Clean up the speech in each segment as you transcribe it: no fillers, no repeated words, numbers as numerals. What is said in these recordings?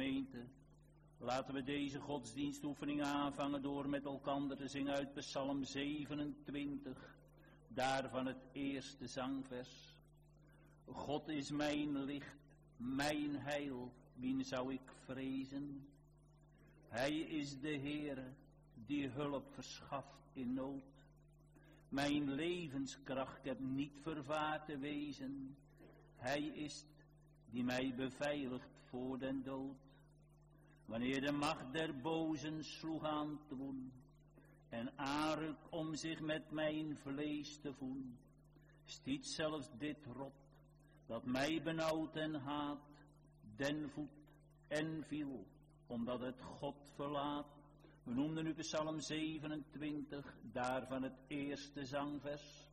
gemeente, laten we deze godsdienstoefening aanvangen door met elkaar te zingen uit Psalm 27, daarvan het eerste zangvers. God is mijn licht, mijn heil, wien zou ik vrezen? Hij is de Heere, die hulp verschaft in nood. Mijn levenskracht heb niet vervaard te wezen. Hij is het, die mij beveiligt voor den dood. Wanneer de macht der bozen sloeg aan te woen en aanruk om zich met mijn vlees te voeden, stiet zelfs dit rot, dat mij benauwd en haat, den voet en viel, omdat het God verlaat. We noemden nu Psalm 27, daarvan het eerste zangvers.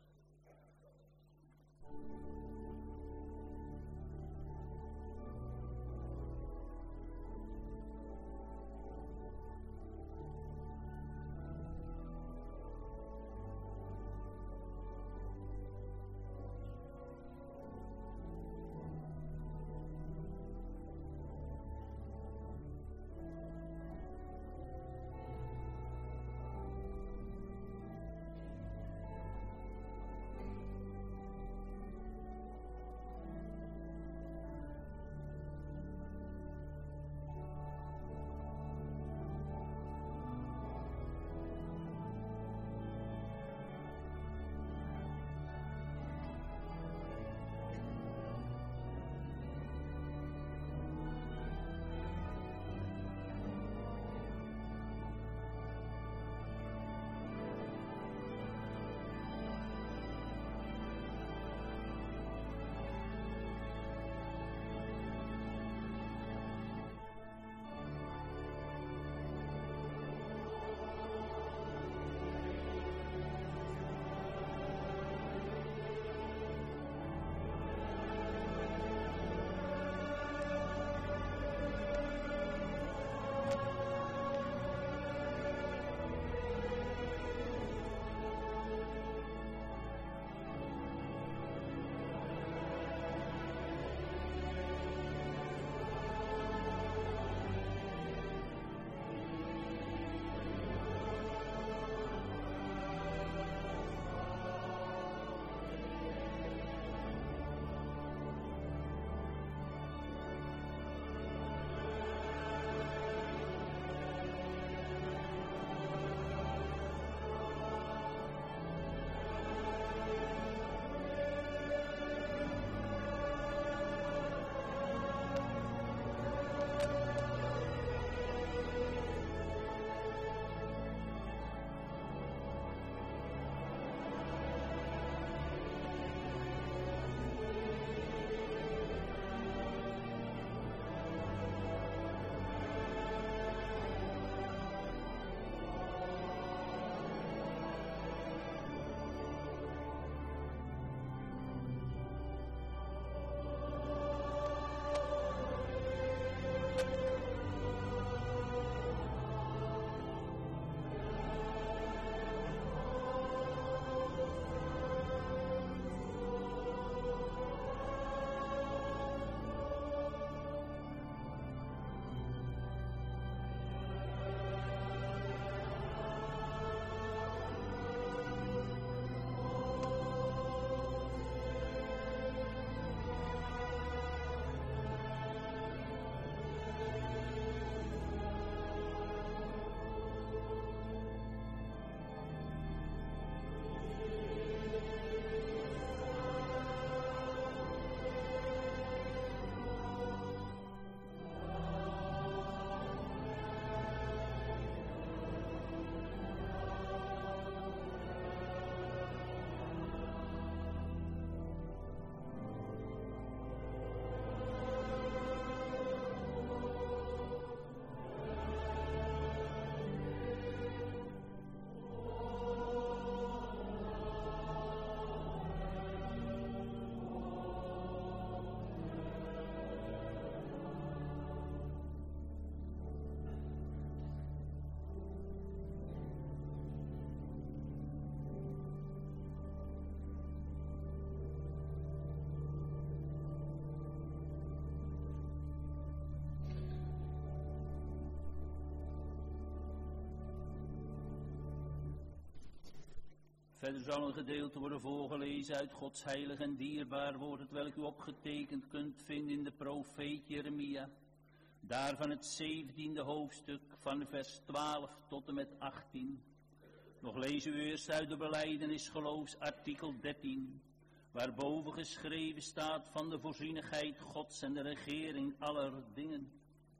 Verder zal een gedeelte worden voorgelezen uit Gods heilig en dierbaar woord, het welk u opgetekend kunt vinden in de profeet Jeremia. Daarvan het 17e hoofdstuk van vers 12 tot en met 18. Nog lezen we eerst uit de belijdenis geloofsartikel 13, waarboven geschreven staat van de voorzienigheid Gods en de regering aller dingen.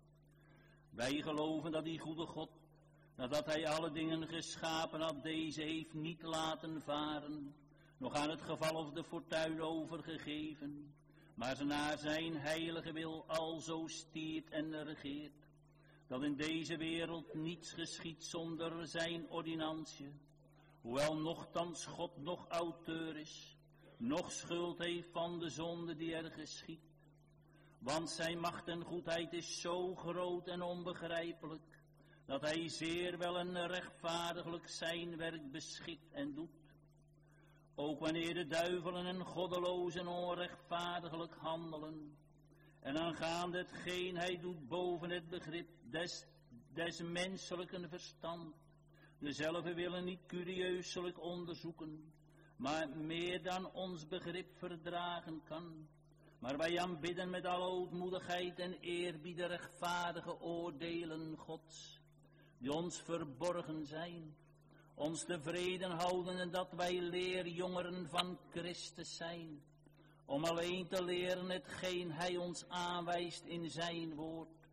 Wij geloven dat die goede God, nadat hij alle dingen geschapen had, deze heeft niet laten varen, nog aan het geval of de fortuin overgegeven, maar ze naar zijn heilige wil alzo stiert en regeert, dat in deze wereld niets geschiedt zonder zijn ordinantie, hoewel nochtans God nog auteur is, nog schuld heeft van de zonde die er geschiedt. Want zijn macht en goedheid is zo groot en onbegrijpelijk, dat hij zeer wel en rechtvaardiglijk zijn werk beschikt en doet. Ook wanneer de duivelen en goddelozen onrechtvaardiglijk handelen, en aangaande hetgeen hij doet boven het begrip des menselijken verstand, dezelfde willen niet curieuselijk onderzoeken, maar meer dan ons begrip verdragen kan. Maar wij aanbidden met alle ootmoedigheid en eerbied de rechtvaardige oordelen Gods, die ons verborgen zijn, ons tevreden houden en dat wij leerjongeren van Christus zijn, om alleen te leren hetgeen hij ons aanwijst in zijn woord,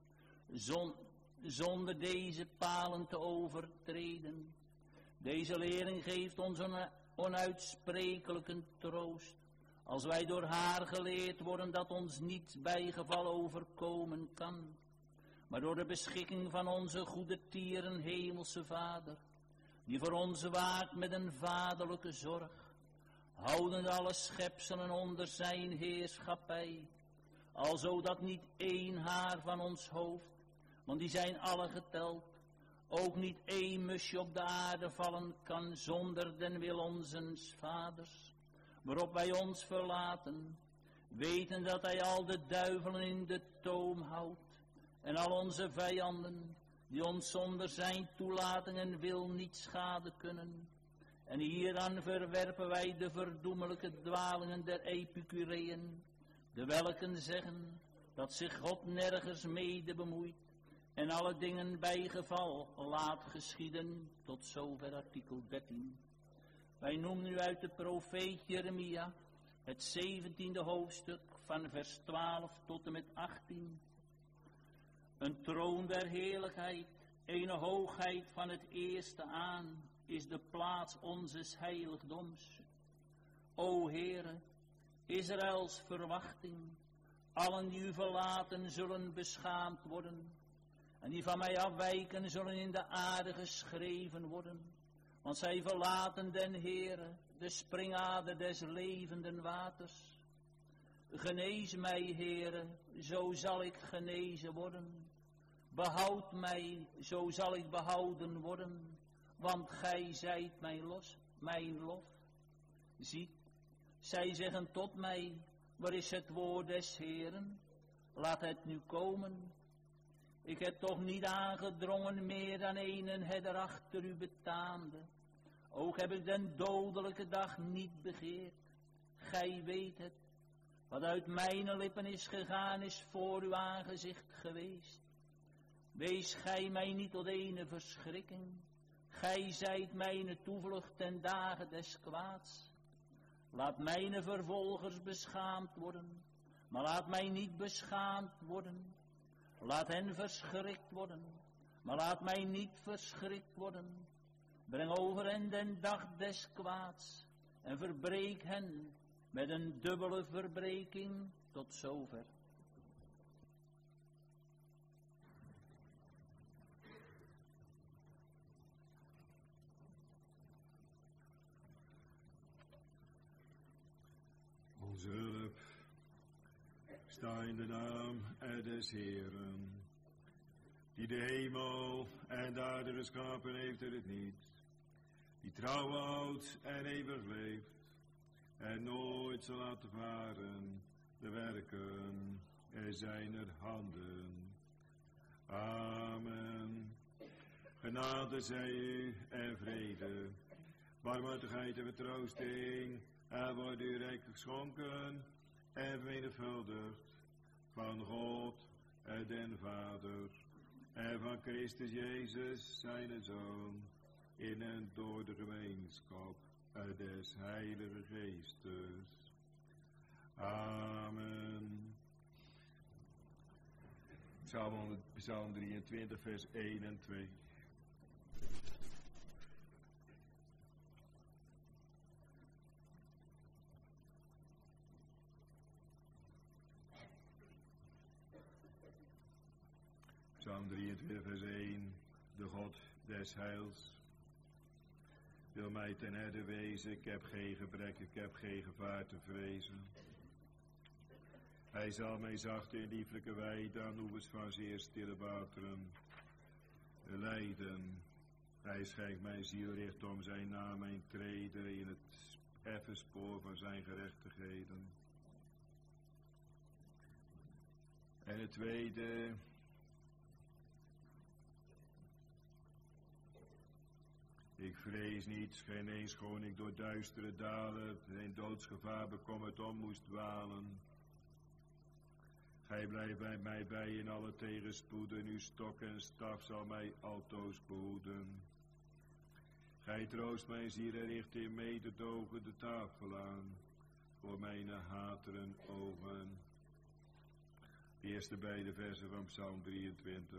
zonder deze palen te overtreden. Deze lering geeft ons een onuitsprekelijke troost, als wij door haar geleerd worden dat ons niets bijgeval overkomen kan, maar door de beschikking van onze goede tieren hemelse Vader, die voor ons waakt met een vaderlijke zorg, houdende alle schepselen onder zijn heerschappij, alzo dat niet één haar van ons hoofd, want die zijn alle geteld, ook niet één musje op de aarde vallen kan zonder den wil onzes Vaders, waarop wij ons verlaten, weten dat hij al de duivelen in de toom houdt en al onze vijanden, die ons zonder zijn toelating en wil niet schade kunnen. En hieraan verwerpen wij de verdoemelijke dwalingen der Epicureeën, de welken zeggen dat zich God nergens mede bemoeit en alle dingen bij geval laat geschieden. Tot zover artikel 13. Wij noemen nu uit de profeet Jeremia het 17e hoofdstuk van vers 12 tot en met 18. Een troon der heerlijkheid, ene hoogheid van het eerste aan, is de plaats onzes heiligdoms. O Heere, Israëls verwachting, allen die u verlaten zullen beschaamd worden, en die van mij afwijken zullen in de aarde geschreven worden, want zij verlaten den Heere, de springader des levenden waters. Genees mij, Heere, zo zal ik genezen worden. Behoud mij, zo zal ik behouden worden, want gij zijt mijn lof. Ziet, zij zeggen tot mij, waar is het woord des Heeren? Laat het nu komen. Ik heb toch niet aangedrongen meer dan een het er achter u betaamde. Ook heb ik den dodelijke dag niet begeerd. Gij weet het. Wat uit mijn lippen is gegaan, is voor uw aangezicht geweest. Wees gij mij niet tot ene verschrikking. Gij zijt mijn toevlucht ten dagen des kwaads. Laat mijn vervolgers beschaamd worden, maar laat mij niet beschaamd worden. Laat hen verschrikt worden, maar laat mij niet verschrikt worden. Breng over hen den dag des kwaads en verbreek hen met een dubbele verbreking. Tot zover. Onze hulp sta in de naam des Heeren, die de hemel en de aarde geschapen heeft en het niet, die trouw houdt en eeuwig leeft, en nooit zal laten varen de werken zijner handen. Amen. Genade zij u en vrede barmhartigheid en vertroosting, en wordt u rijkelijk geschonken en vermenigvuldigd van God en den Vader en van Christus Jezus, zijn Zoon, in en door de gemeenschap des Heilige Geestes. Amen. Psalm 23, vers 1 en 2. Psalm 23, vers 1. De God des heils wil mij ten herde wezen. Ik heb geen gebrek, ik heb geen gevaar te vrezen. Hij zal mij zacht in lieflijke weiden aan oevers van zeer stille wateren leiden. Hij schenkt mijn ziel richt om zijn naam mijn treden in het effen spoor van zijn gerechtigheden. En het tweede. Ik vrees niet, geen eens schoon ik door duistere dalen, geen doodsgevaar bekommerd om moest dwalen. Gij blijft bij mij bij in alle tegenspoeden, uw stok en staf zal mij altoos behoeden. Gij troost mijn ziel en richt in mededogen de tafel aan, voor mijn hateren ogen. De eerste beide versen van Psalm 23.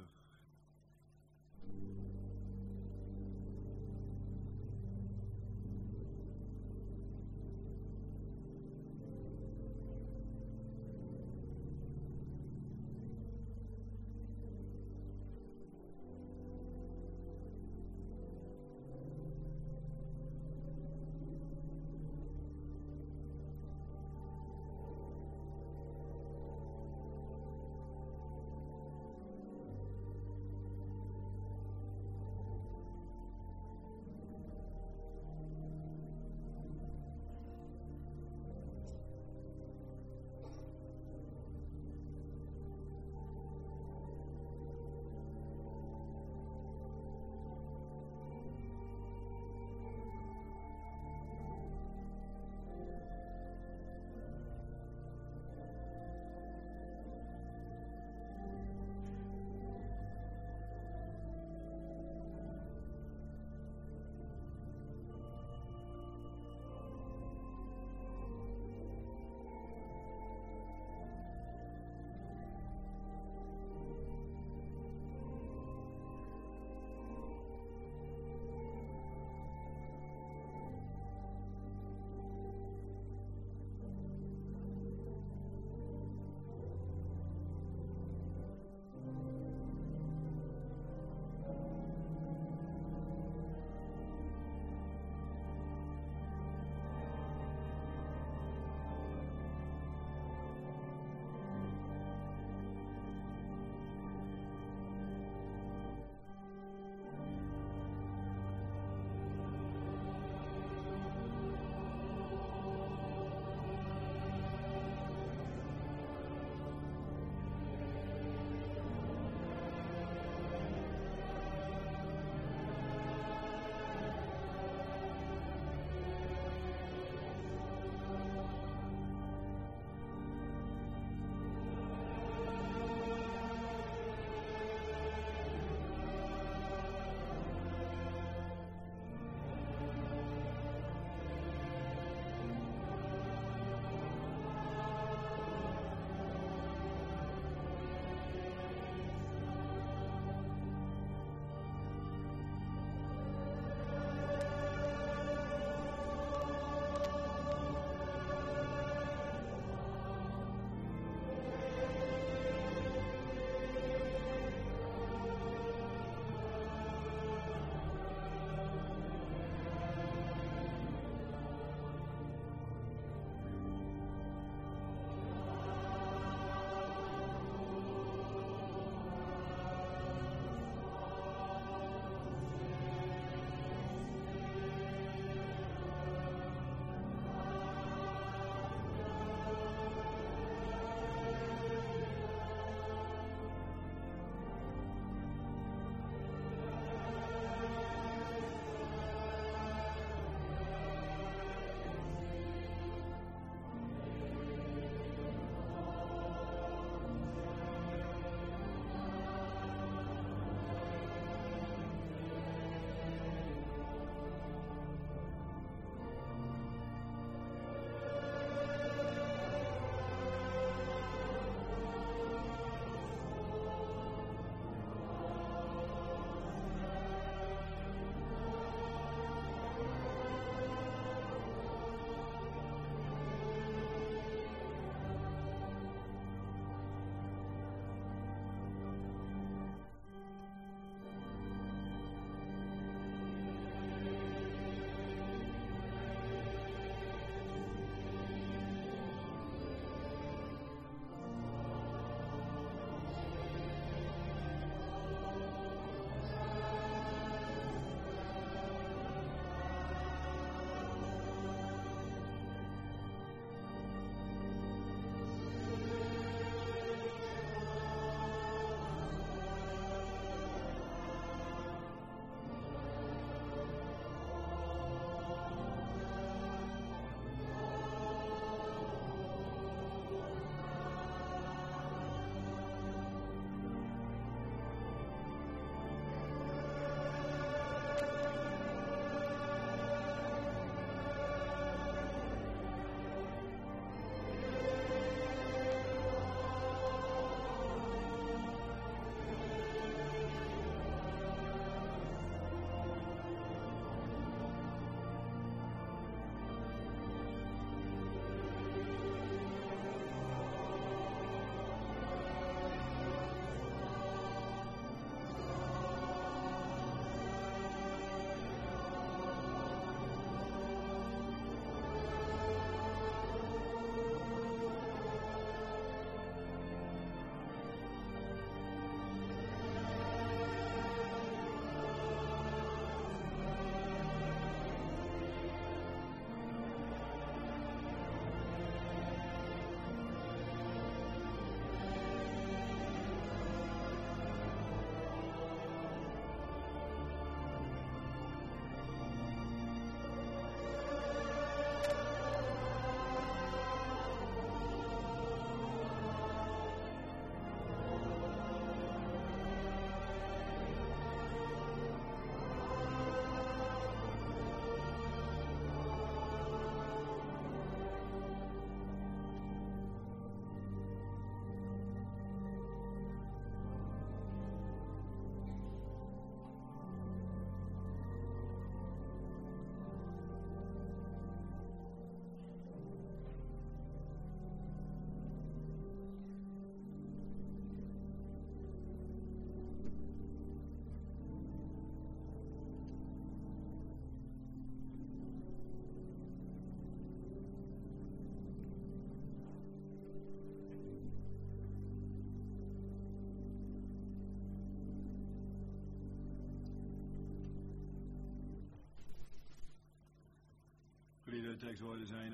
tekstwoorden zijn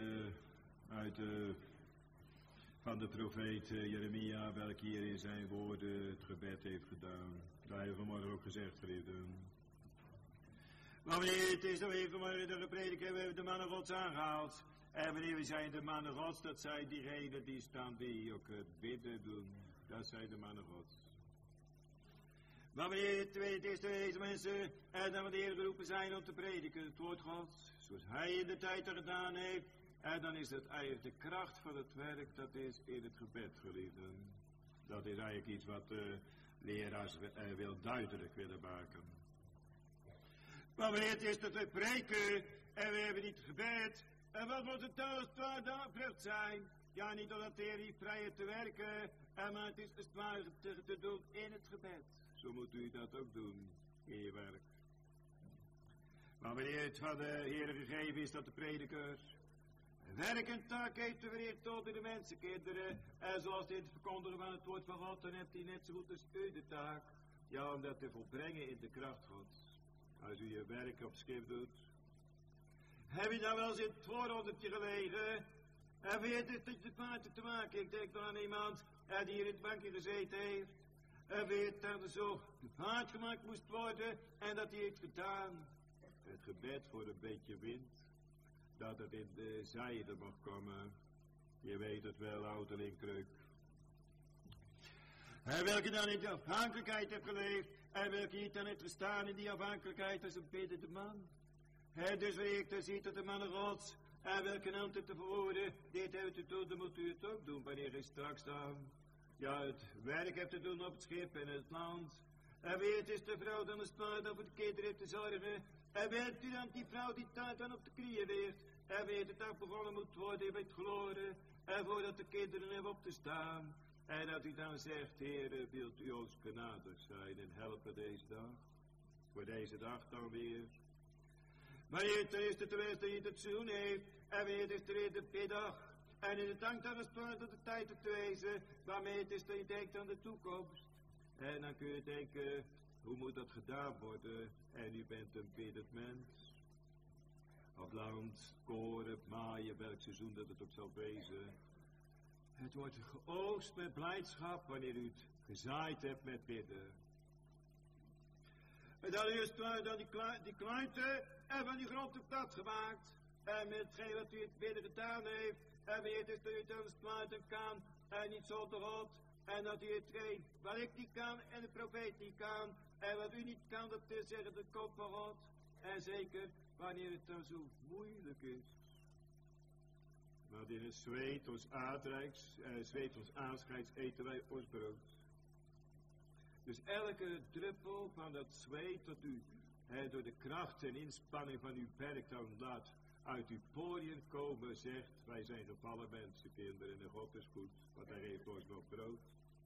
van de profeet Jeremia, welke hier in zijn woorden het gebed heeft gedaan. Dat hebben we vanmorgen ook gezegd, geliefden. Maar wanneer het is dat we vanmorgen de prediker hebben de mannen Gods aangehaald. En wanneer we zijn de mannen Gods, dat zijn diegenen die staan die ook het bidden doen. Dat zijn de mannen Gods. Maar wanneer het is deze mensen en dan wanneer geroepen zijn om te prediken het woord Gods, zoals hij in de tijd er gedaan heeft, en dan is het eigenlijk de kracht van het werk, dat is in het gebed, geliefden. Dat is eigenlijk iets wat de leraars wil duidelijk willen maken. Maar wanneer het is dat we preken en we hebben niet gebed, en wat moet het dan als het ware dan vrucht zijn? Ja, niet omdat de Heer niet vrij is te werken, maar het is als het ware te doen in het gebed. Zo moet u dat ook doen in je werk. Maar wanneer het van de Heer gegeven is dat de prediker werk en taak heeft te verrichten tot de mensenkinderen, en zoals in het verkondigen van het woord van God, dan hebt hij net zo goed als u de taak, ja, om dat te volbrengen in de kracht Gods. Als u je werk op schrift doet. Heb je dan wel eens in het voorhondertje gelegen? En weet het dat je het water te maken? Ik denk dan aan iemand die hier in het bankje gezeten heeft. En weet dat er zo de vaart gemaakt moest worden en dat hij heeft gedaan. Het gebed voor een beetje wind. Dat het in de zijde mag komen. Je weet het wel, ouderling Kreuk. En welke dan in de afhankelijkheid heeft geleefd. En welke niet dan heeft gestaan in die afhankelijkheid als een biddende man. Dus wanneer ik dan ziet dat de mannen Gods en welke naam te verwoorden, dit heeft te doen, dan moet u het ook doen wanneer hij straks dan het werk heeft te doen op het schip en het land. En wie het is de vrouw dan de spaar om voor de kinderen heeft te zorgen. En weet u dan die vrouw die daar dan op de knieën ligt. En weet het dat begonnen moet worden met gloren. En voordat de kinderen hebben op te staan. En dat u dan zegt, Heere, wilt u ons genadig zijn en helpen deze dag. Voor deze dag dan weer. Wanneer het is de terwijl dat je het zoen heeft. En wanneer het is er in de middag. En in het dank dan is het de tijd te wezen. Waarmee het is dat je denkt aan de toekomst. En dan kun je denken, hoe moet dat gedaan worden? En u bent een biddend mens. Op land, koren, maaien, welk seizoen dat het ook zal wezen. Het wordt geoogst met blijdschap wanneer u het gezaaid hebt met bidden. En dan is het dan die kluinte en van die grond op dat gemaakt. En met hetgeen wat u het bidden gedaan heeft. En weet het dat u het dan sluiten kan. En niet zonder God. En dat u hetgeen wat ik niet kan en de profeet niet kan. En wat u niet kan, dat is zeggen, dat komt van God. En zeker wanneer het dan zo moeilijk is. Want in het zweet ons aardrijks, zweet ons aanscheids, eten wij ons brood. Dus elke druppel van dat zweet dat u door de kracht en inspanning van uw werk dan laat uit uw poriën komen, zegt, wij zijn gevallen mensenkinderen en God is goed, want hij geeft ons nog brood.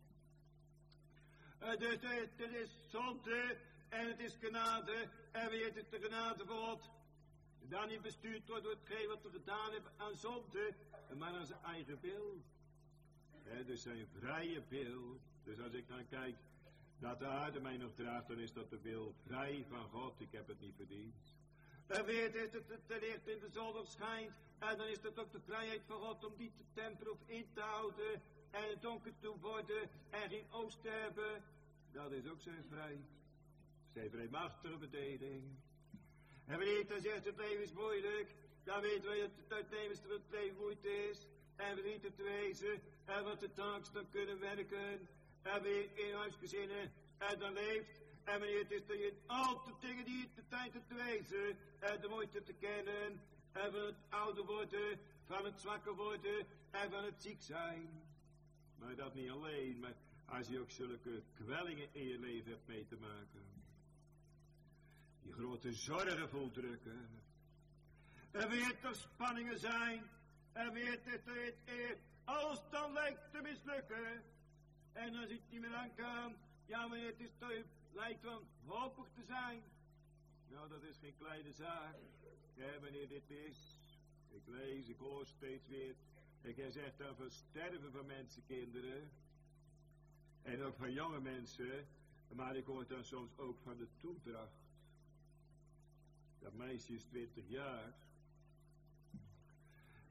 Dus het is zonde en het is genade en wie het is de genade van God. Dan niet bestuurd wordt door hetgeen wat we gedaan hebben aan zonde, maar aan zijn eigen wil. Dus zijn vrije wil. Dus als ik dan kijk dat de aarde mij nog draagt, dan is dat de wil vrij van God. Ik heb het niet verdiend. En wie het is dat het licht in de zon schijnt, en dan is dat ook de vrijheid van God om die te temperen of in te houden. En het donker te worden en geen oost te hebben. Dat is ook zijn vrij. Zijn vrijmachtige bedeling. En wanneer dan zegt het leven is moeilijk, dan weten wij dat het uitnemendste van het leven moeite is. En we niet te wezen en wat de taaks dan kunnen werken. En weer in huisgezinnen en dan leeft. En wanneer het is dat je al de dingen die je de tijd hebt te wezen. En de moeite te kennen. En van het ouder worden, van het zwakker worden en van het ziek zijn. Maar dat niet alleen, maar als je ook zulke kwellingen in je leven hebt mee te maken. Die grote zorgen voldrukken. En weer er spanningen zijn. En weer het alles dan lijkt te mislukken. En dan zit niet meer aan kan. Ja, wanneer het is dat je lijkt wanhopig te zijn. Nou, dat is geen kleine zaak. Ja, wanneer dit is. Ik lees, ik hoor steeds weer. Ik zeg dan van sterven van mensenkinderen. En ook van jonge mensen. Maar ik hoor dan soms ook van de toedracht. Dat meisje is 20 jaar.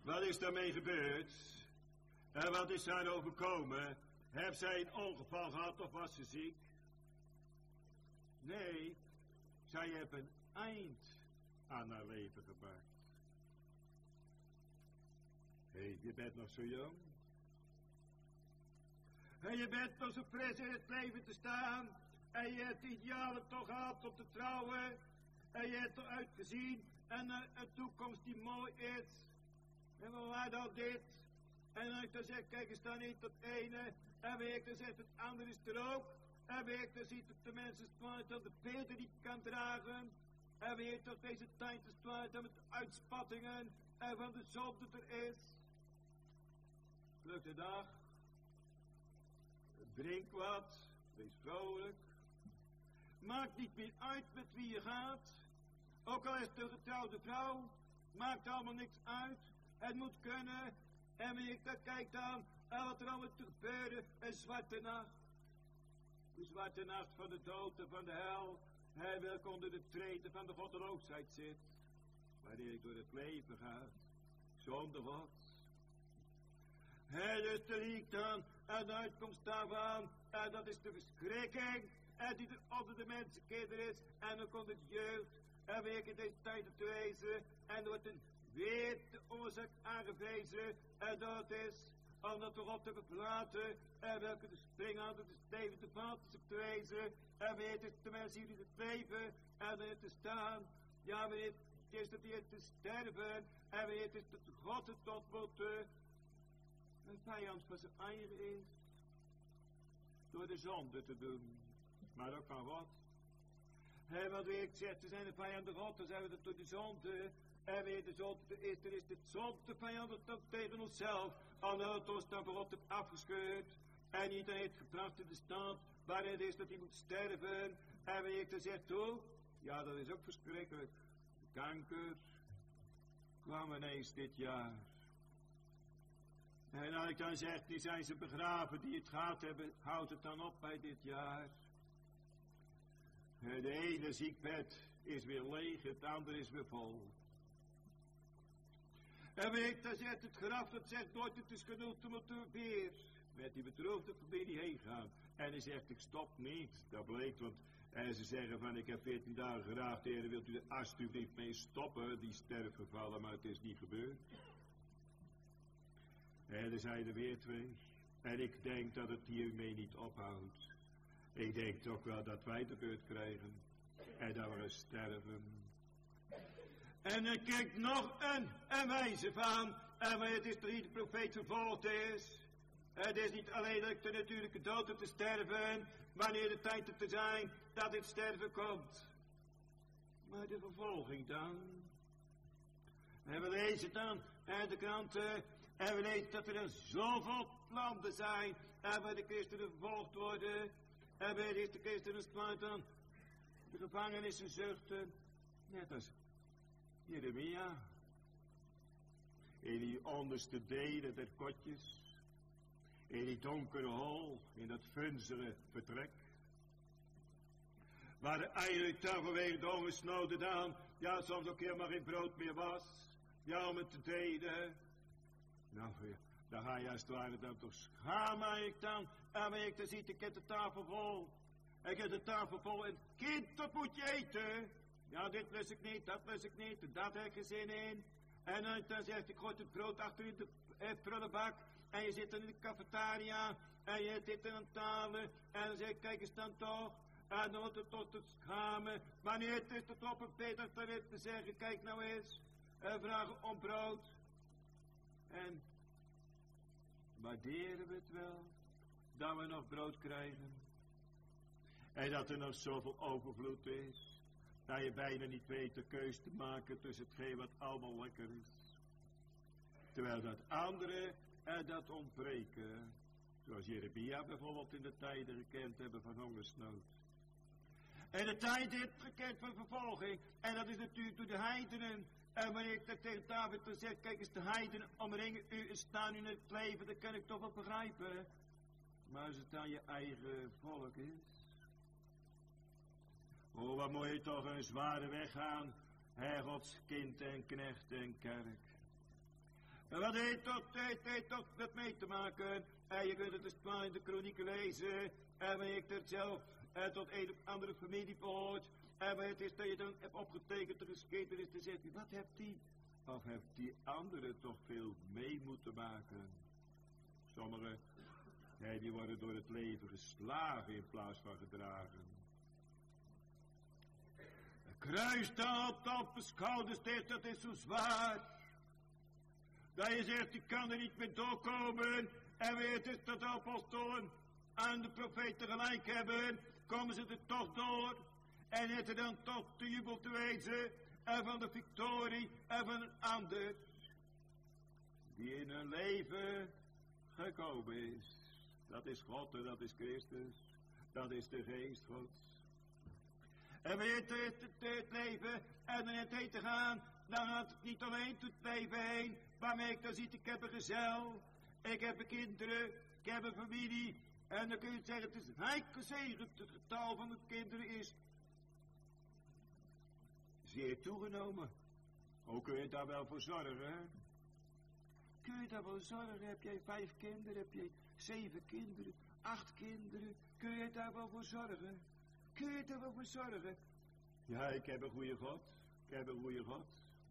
Wat is daarmee gebeurd? En wat is haar overkomen? Heeft zij een ongeval gehad of was ze ziek? Nee, zij heeft een eind aan haar leven gemaakt. Hé, je bent nog zo jong. En je bent nog zo fris in het leven te staan. En je hebt idealen toch gehad om te trouwen. En je hebt eruit gezien. En een toekomst die mooi is. En we waren dan dit. En dan ik dan zeg, kijk eens dan niet dat ene. En weer ik dan zegt het andere is er ook. En weer ik dan ziet het de mensen zwaar dat de Peter niet kan dragen. En weer dat deze tijd is zwaar dat met de uitspattingen en van de zonde er is. Vlug de dag. Drink wat. Wees vrolijk. Maakt niet meer uit met wie je gaat. Ook al is het een getrouwde vrouw. Maakt allemaal niks uit. Het moet kunnen. En wie ik dan kijk dan. En wat er allemaal te gebeuren. Een zwarte nacht. De zwarte nacht van de dood en van de hel. Hij welke onder de treden van de goddeloosheid zit. Wanneer ik door het leven ga. Zonder God. Hij dus de liek dan. En de uitkomst daarvan. En dat is de verschrikking. En die er onder de mensenkinderen is. En dan komt het jeugd. En weer in deze tijd te wezen. En er wordt een weer de oorzaak aangewezen. En dat is omdat we God hebben verlaten. En welke de springhouden de steven te vaten is op te wezen. En weer het is de mensen die het leven. En er te staan. Ja, weer het is dat hier te sterven. En weer het is dat God het ontmoeten. Een vijand van zijn eigen is. Door de zonde te doen. Maar ook van wat? Wat weer ik zeg, ze zijn de vijanden God, dan zijn we dat door de zonde. En weer de zonde is, er is de zonde vijandig dan tegen onszelf. Omdat het ons dan voor God heeft afgescheurd. En iedereen heeft gebracht in de stand waarin het is dat hij moet sterven. En weer ik dan zeg, toe, ja dat is ook verschrikkelijk. Kanker kwam ineens dit jaar. En als ik dan zeg, die zijn ze begraven die het gehad hebben, houdt het dan op bij dit jaar. De ene ziekbed is weer leeg, het andere is weer vol. En weet, dan zegt het graf, dat zegt nooit, het is genoeg, toen moeten we weer met die bedroefde familie heen gaan. En hij zegt, ik stop niet, dat bleek, want en ze zeggen van, ik heb 14 dagen geraafd, heren, wilt u er alsjeblieft mee stoppen, die sterfgevallen, maar het is niet gebeurd. En er zijn er weer 2. En ik denk dat het hiermee niet ophoudt. Ik denk toch wel dat wij de beurt krijgen. En dat we sterven. En dan kijkt nog een wijze van. En het is dat hier de profeet vervolgd is. Het is niet alleen dat de natuurlijke dood te sterven. Wanneer de tijd er te zijn dat dit sterven komt. Maar de vervolging dan. En we lezen dan uit de kranten. En we lezen dat er zoveel landen zijn. En waar de christenen vervolgd worden. En bij de eerste christenen sluiten de gevangenissen zuchten. Net als Jeremia. In die onderste delen der kotjes. In die donkere hol. In dat vunzige vertrek. Waar er eigenlijk dan vanwege de hongersnoden dan. Ja, soms ook helemaal geen brood meer was. Ja, om het te delen. Nou ja, dan ga je als het ware dan toch schamen ik dan. En weet ik, dan ziet ik heb de tafel vol. Ik heb de tafel vol en kind, dat moet je eten. Ja, dit lust ik niet, dat lust ik niet, dat heb ik geen zin in. En dan zegt ik, gooi het brood achter in de prullenbak. En je zit dan in de cafetaria. En je zit er aan tafel. En dan zeg ik, kijk eens dan toch. En dan wordt het tot het schamen. Wanneer het is tot op een Peter te zeggen, kijk nou eens. Vragen om brood. En waarderen we het wel, dat we nog brood krijgen. En dat er nog zoveel overvloed is, dat je bijna niet weet de keus te maken tussen hetgeen wat allemaal lekker is. Terwijl dat andere dat ontbreken, zoals Jeremia bijvoorbeeld in de tijden gekend hebben van hongersnood. En de tijd heeft gekend van vervolging, en dat is natuurlijk door de heidenen. En wanneer ik dat tegen David dan zeg, kijk eens, de heidenen omringen u en staan u in het leven, dat kan ik toch wel begrijpen. Maar als het aan je eigen volk is. Oh, wat moet je toch een zware weg gaan, Gods kind en knecht en kerk. En wat heeft toch met mee te maken? En je kunt het dus maar in de kronieken lezen. En wanneer ik het zelf tot een of andere familie behoort. En wanneer het is dat je dan hebt opgetekend, er gescheten is, dan zegt hij, wat hebt die? Of heeft die andere toch veel mee moeten maken? Sommigen, nee, die worden door het leven geslagen in plaats van gedragen. Een kruis dat op de schouders steekt, dat is zo zwaar. Dat je zegt, ik kan er niet meer doorkomen. En weet het dat de apostelen en de profeten gelijk hebben, komen ze er toch door. En het er dan toch de jubel te wezen. En van de victorie en van een ander. Die in hun leven gekomen is. Dat is God en dat is Christus. Dat is de geest Gods. En weet het leven en dan het heen te gaan. Dan gaat het niet alleen tot het leven heen. Waarmee ik dan ziet, ik heb een gezel. Ik heb een kinderen. Ik heb een familie. En dan kun je zeggen, het is rijk gezegend. Het getal van de kinderen is zeer toegenomen. Hoe kun je daar wel voor zorgen? Hè? Kun je daar wel zorgen? Heb jij 5 kinderen? Heb jij 7 kinderen? 8 kinderen? Kun je daar wel voor zorgen? Kun je daar wel voor zorgen? Ja, ik heb een goede God. Ik heb een goede God.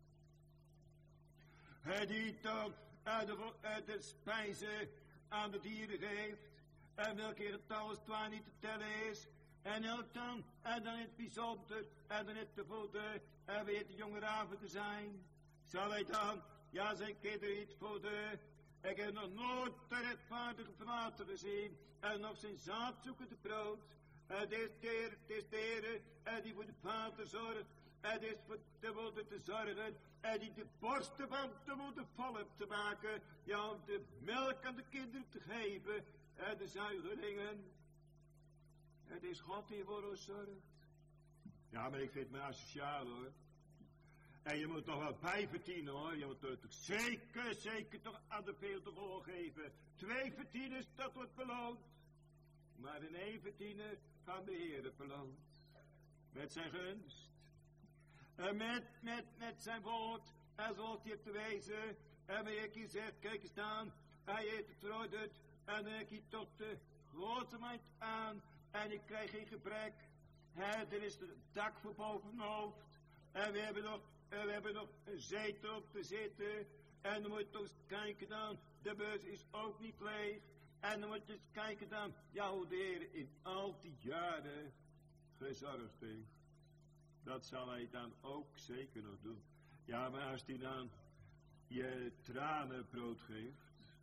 Hij die toch de spijzen aan de dieren geeft. En welke keer het tal als 12 niet te tellen is. En elk dan, en dan in het bijzonder, en dan in de voeten, en weet de jonge raven te zijn. Zal hij dan, ja zijn kinderen niet voeden. Ik heb nog nooit de rechtvaardige vader gezien, en nog zijn zaad zoekende brood. Het is de Heer, en die voor de vader zorgt, en het is voor de moeder te zorgen, en die de borsten van de moeder vol hebt te maken, ja om de melk aan de kinderen te geven, en de zuigelingen. Het is God die voor ons zorgt. Ja, maar ik vind het maar asociaal hoor. En je moet toch wel bijverdienen hoor. Je moet toch zeker toch aan de veel te horen geven. 2 verdieners, dat wordt beloond. Maar in 1 verdiener van de Heer beloond. Met zijn gunst. En met zijn woord. En zoals hij heeft te wezen. En wanneer hij zegt, kijk eens aan. Hij heeft het veroordeeld. En dan heb je tot de grootheid aan. En ik krijg geen gebrek. Er is een dak voor boven mijn hoofd. En we hebben nog een zetel op te zitten. En dan moet je toch eens kijken dan. De beurs is ook niet leeg. En dan moet je eens kijken dan. Ja, hoe de Heer in al die jaren gezorgd heeft. Dat zal hij dan ook zeker nog doen. Ja, maar als hij dan je tranen brood geeft.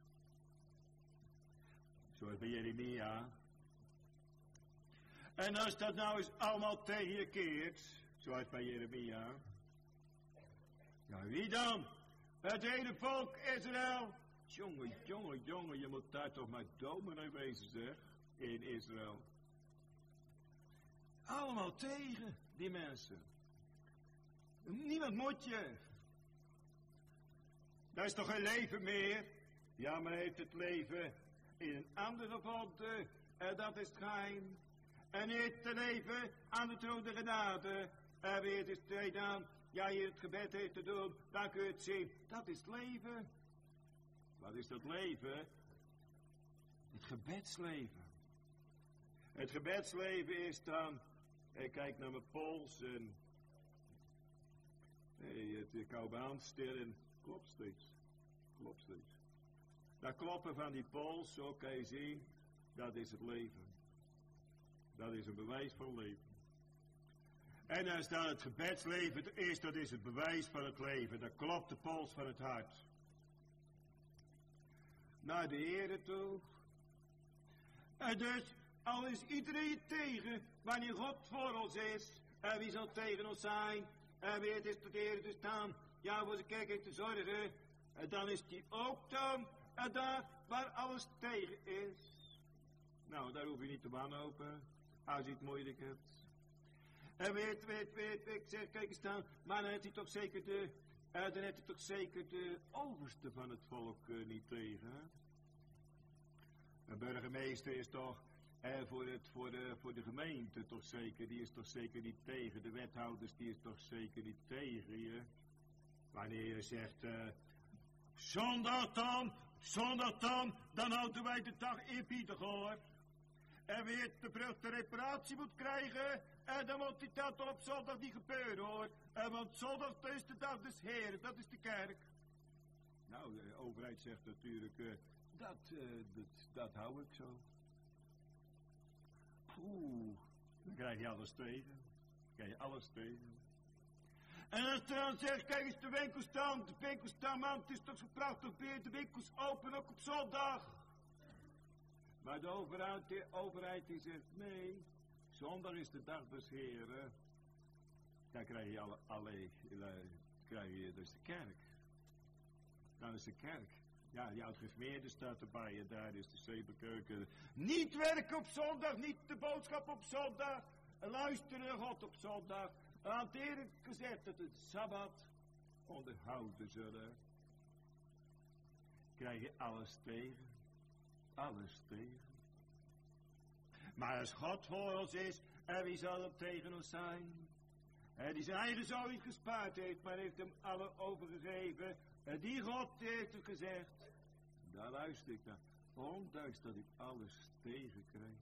Zoals bij Jeremia. En als dat nou eens allemaal tegen je keert, zoals bij Jeremia. Ja, wie dan? Het hele volk Israël. Jongen, je moet daar toch maar dominee wezen, zeg, in Israël. Allemaal tegen, die mensen. Niemand moet je. Daar is toch geen leven meer? Ja, maar heeft het leven in een andere gevonden. En dat is het geheim. En niet te leven aan de troon der genade. En weer het is dan, ja, je het gebed heeft te doen, dan kun je het zien. Dat is het leven. Wat is dat leven? Het gebedsleven. Het gebedsleven is dan, ik kijk naar mijn pols en ik hou mijn hand stil en klopt steeds. Dat kloppen van die pols, zo kan je zien, dat is het leven. Dat is een bewijs van leven. En als dan het gebedsleven is, dat is het bewijs van het leven. Dat klopt de pols van het hart. Naar de Heere toe. En dus, al is iedereen tegen, wanneer God voor ons is, en wie zal tegen ons zijn, en wie het is tot de Heere te staan, ja, voor zijn kerk heeft te zorgen, en dan is die ook dan, en daar waar alles tegen is. Nou, daar hoef je niet te wanhopen, als je het moeilijk hebt. En weet, ik zeg, kijk eens dan, maar dan heeft hij toch zeker de overste van het volk niet tegen. Hè? Een burgemeester is toch voor de gemeente toch zeker, die is toch zeker niet tegen. De wethouders, die is toch zeker niet tegen je. Wanneer je zegt, Zondag dan houden wij de dag eerbiedig, hoor. En wie de reparatie moet krijgen, en dan moet dat op zondag niet gebeuren, hoor. Want zondag dat is de dag des Heren, dat is de kerk. Nou, de overheid zegt natuurlijk, dat hou ik zo. Dan krijg je alles tegen. En als je dan zegt, kijk eens de winkelstand, man, het is toch zo prachtig weer, de winkels open ook op zondag. Maar de overheid die zegt, nee, zondag is de dag des Heren. Dan krijg je dus de kerk. Dan is de kerk. Ja, die oud-gereformeerde staat erbij en daar is de Zeberkeuken. Niet werken op zondag, niet de boodschap op zondag. Luisteren naar God op zondag. Hanteren gezegd dat het Sabbat onderhouden zullen. Krijg je alles tegen. Maar als God voor ons is, en wie zal er tegen ons zijn? Die zijn eigen zoon niet gespaard heeft, maar heeft hem alle overgegeven. En die God heeft het gezegd. Daar luister ik naar. Ondanks dat ik alles tegenkrijg.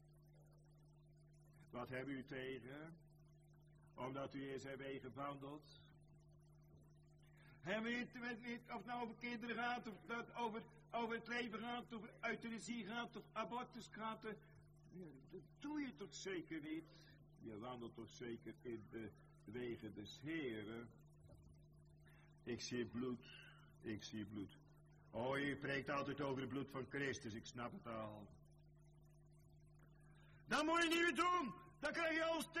Wat hebben u tegen? Omdat u in zijn wegen gewandeld. Hebben we het of het nou over kinderen gaat, of dat over het leven gaat, of euthanasie gaat, of abortus gaat. Dat doe je toch zeker niet? Je wandelt toch zeker in de wegen des Heren. Ik zie bloed. Oh, je spreekt altijd over het bloed van Christus, ik snap het al. Dat moet je niet meer doen, dan krijg je alles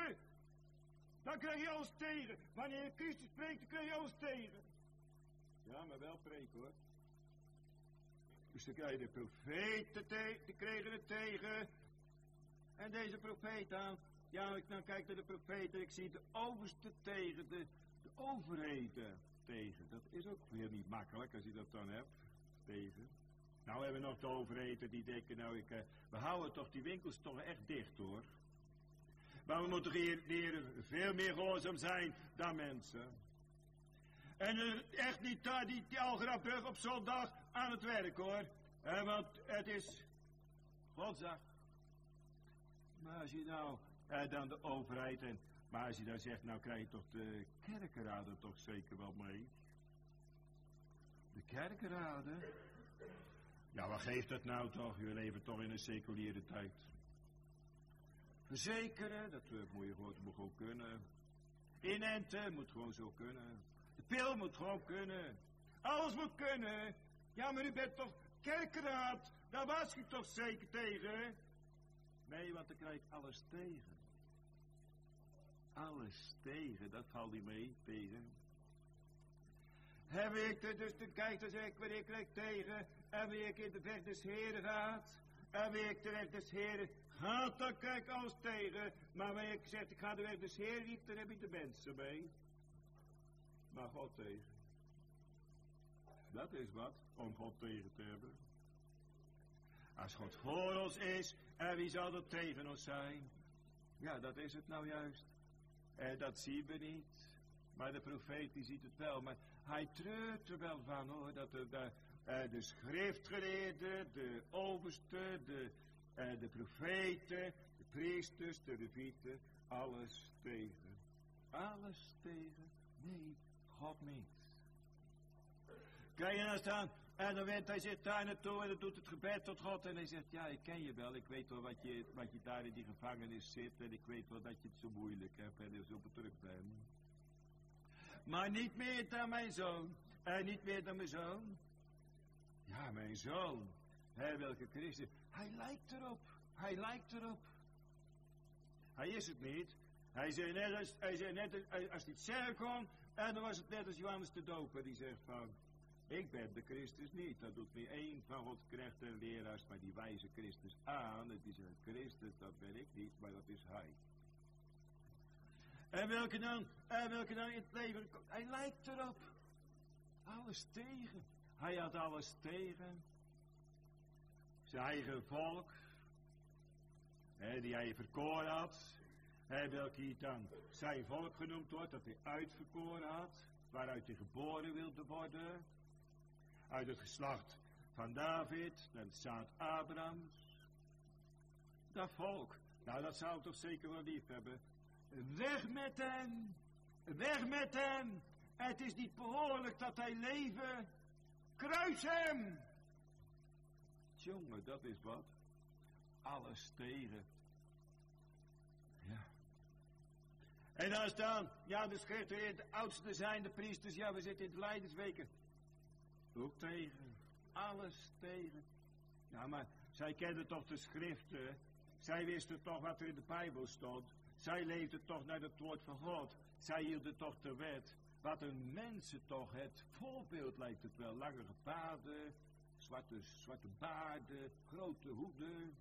tegen. Wanneer Christus spreekt, dan krijg je alles tegen. Ja, maar wel preken, hoor. Dus dan krijg je de profeten die kregen het tegen. En deze profeet dan, ja, ik dan kijk naar de profeten, ik zie de overste tegen, de overheden tegen. Dat is ook weer niet makkelijk als je dat dan hebt, tegen. Nou hebben we nog de overheden die denken, nou we houden toch die winkels toch echt dicht, hoor. Maar we moeten hier veel meer gehoorzaam zijn dan mensen. En echt niet daar die Algraafbrug op zondag aan het werk, hoor. Want het is Godsdag. Maar als je nou dan de overheid maar als je dan zegt, nou krijg je toch de kerkenraden toch zeker wel mee. De kerkenraden? Ja, wat geeft dat nou toch? We leven toch in een seculiere tijd. Verzekeren, dat moet je gewoon kunnen. Inenten moet gewoon zo kunnen. De pil moet gewoon kunnen. Alles moet kunnen. Ja, maar u bent toch kerkenraad? Daar was je toch zeker tegen? Nee, want dan krijg ik alles tegen. Alles tegen, dat valt niet mee, tegen. Heb ik er dus, dan kijk, dan zeg ik, wanneer krijg ik tegen? En wanneer ik in de weg des Heren gaat? En wanneer ik de weg des Heren gaat, dan krijg ik alles tegen. Maar wanneer ik zeg, ik ga de weg des Heren niet, dan heb ik de mensen mee. Maar God tegen. Dat is wat, om God tegen te hebben. Als God voor ons is, en wie zal er tegen ons zijn? Ja, dat is het nou juist. Dat zien we niet. Maar de profeet die ziet het wel. Maar hij treurt er wel van, hoor. Dat de schriftgeleerden, de oversten, de profeten, de priesters, de levieten, alles tegen. Alles tegen? Nee, God niet. Kijk je nou staan? En dan went hij zich daar naartoe en dan doet het gebed tot God. En hij zegt, ja, ik ken je wel. Ik weet wel wat je daar in die gevangenis zit. En ik weet wel dat je het zo moeilijk hebt en er zo bedrukt bent. Maar niet meer dan mijn zoon. Niet meer dan mijn zoon. Ja, mijn zoon. Welke Christus. Hij lijkt erop. Hij is het niet. Hij zei net als hij het zeggen kon. En dan was het net als Johannes de Doper. Die zegt van, ik ben de Christus niet. Dat doet niet één van Gods knechten en leraars, maar die wijzen Christus aan. En die zegt, Christus, dat ben ik niet, maar dat is hij. En welke dan in het leven komt? Hij lijkt erop. Alles tegen. Hij had alles tegen. Zijn eigen volk. Die hij verkoren had. Welke dan zijn volk genoemd wordt, dat hij uitverkoren had. Waaruit hij geboren wilde worden. uit het geslacht van David, naar het zaad Abrahams. Dat volk, nou dat zou ik toch zeker wel lief hebben. Weg met hem! Weg met hem! Het is niet behoorlijk dat hij leven. Kruis hem! Jongen, dat is wat. Alles tegen. Ja. En dan staan, ja, de schriftgeleerden, de oudsten zijn de priesters, ja, we zitten in de Lijdensweken. Ook tegen. Alles tegen. Ja, maar zij kenden toch de schriften. Zij wisten toch wat er in de Bijbel stond. Zij leefden toch naar het woord van God. Zij hielden toch de wet. Wat een mensen toch het voorbeeld lijkt het wel. Langere paarden, zwarte baarden, grote hoeden.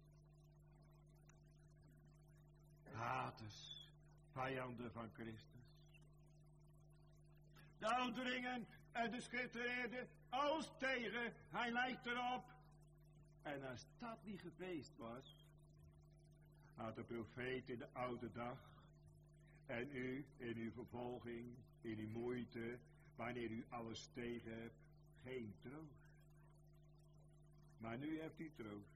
Haters, vijanden van Christus. De ouderlingen en de schriftgeleerden, alles tegen, hij lijkt erop. En als dat niet geweest was, had de profeet in de oude dag, en u in uw vervolging, in uw moeite, wanneer u alles tegen hebt, geen troost. Maar nu heeft u troost.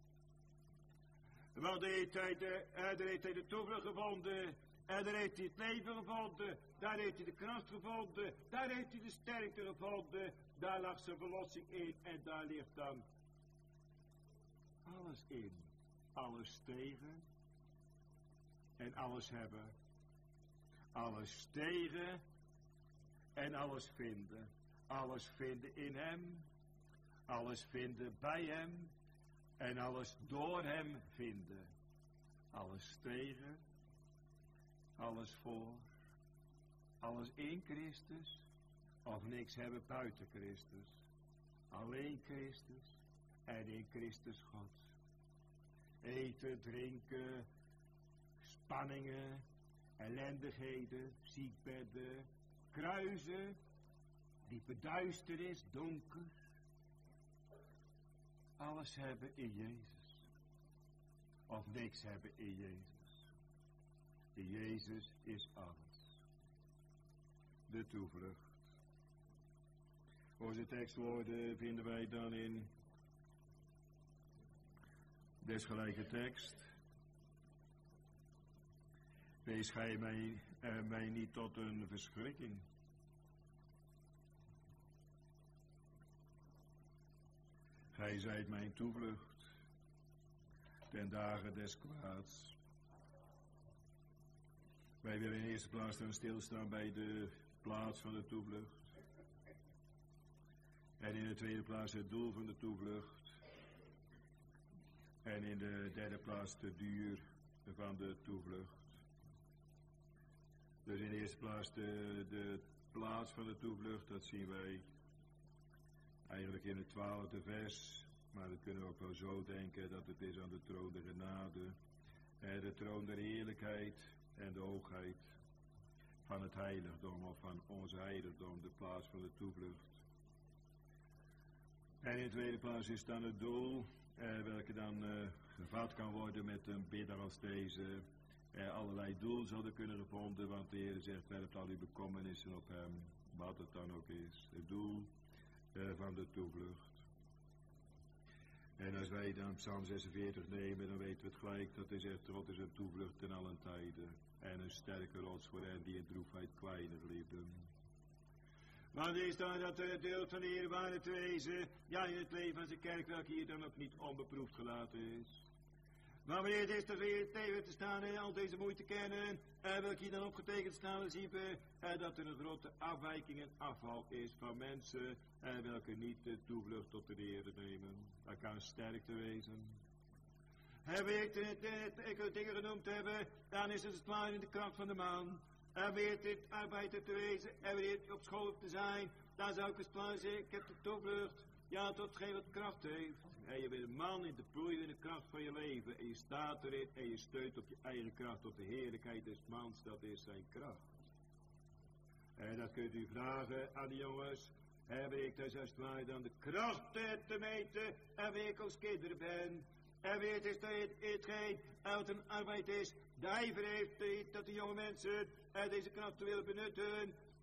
Want daar heeft hij de toevlucht gevonden, en daar heeft hij het leven gevonden, daar heeft hij de kracht gevonden, daar heeft hij de sterkte gevonden, daar lag zijn verlossing in, en daar ligt dan alles in. Alles tegen en alles hebben. Alles tegen en alles vinden. Alles vinden in hem, alles vinden bij hem en alles door hem vinden. Alles tegen, alles voor, alles in Christus of niks hebben buiten Christus. Alleen Christus en in Christus God. Eten, drinken, spanningen, ellendigheden, ziekbedden, kruisen, diepe duisternis, donker. Alles hebben in Jezus. Of niks hebben in Jezus. In Jezus is alles. De toevlucht. Onze tekstwoorden vinden wij dan in desgelijke tekst. Wees gij mij niet tot een verschrikking. Gij zijt mijn toevlucht ten dagen des kwaads. Wij willen in de eerste plaats dan stilstaan bij de plaats van de toevlucht. En in de tweede plaats het doel van de toevlucht. En in de derde plaats de duur van de toevlucht. Dus in de eerste plaats de plaats van de toevlucht, dat zien wij eigenlijk in het 12e vers. Maar dat kunnen we ook wel zo denken dat het is aan de troon der genade. De troon der heerlijkheid en de hoogheid van het heiligdom of van ons heiligdom, de plaats van de toevlucht. En in de tweede plaats is dan het doel, welke dan gevat kan worden met een bidder als deze. Allerlei doel zouden kunnen gevonden, want de Heer zegt, werpt al uw bekommernissen op hem, wat het dan ook is. Het doel van de toevlucht. En als wij dan Psalm 46 nemen, dan weten we het gelijk dat hij zegt, God is een toevlucht ten allen tijden. En een sterke rots voor hen die in droefheid kwijnig liefden. Want er is dan dat deel van de Heer waarde te wezen, ja in het leven van zijn kerk, welke hier dan ook niet onbeproefd gelaten is. Maar wanneer het is dat we hier tegen te staan en al deze moeite kennen, welke hier dan opgetekend staan, dan zien we dat er een grote afwijking en afval is van mensen welke niet de toevlucht tot de Heer nemen. Dat kan sterkte wezen. Hebben ik dingen genoemd hebben, dan is het klaar in de kracht van de man. En weet dit arbeider te wezen, en weet op school te zijn, dan zou ik eens klaar zeggen, ik heb de toevlucht, ja, tot geen wat kracht heeft. En je bent een man in de proei in de kracht van je leven, en je staat erin, en je steunt op je eigen kracht, op de heerlijkheid des mans, dat is zijn kracht. En dat kunt u vragen aan de jongens, heb ik dus als het ware dan de kracht te meten, en wie ik als kinderen ben. En weet is dat hetgeen uit een arbeid is, de ijver heeft dat de jonge mensen deze kracht willen benutten.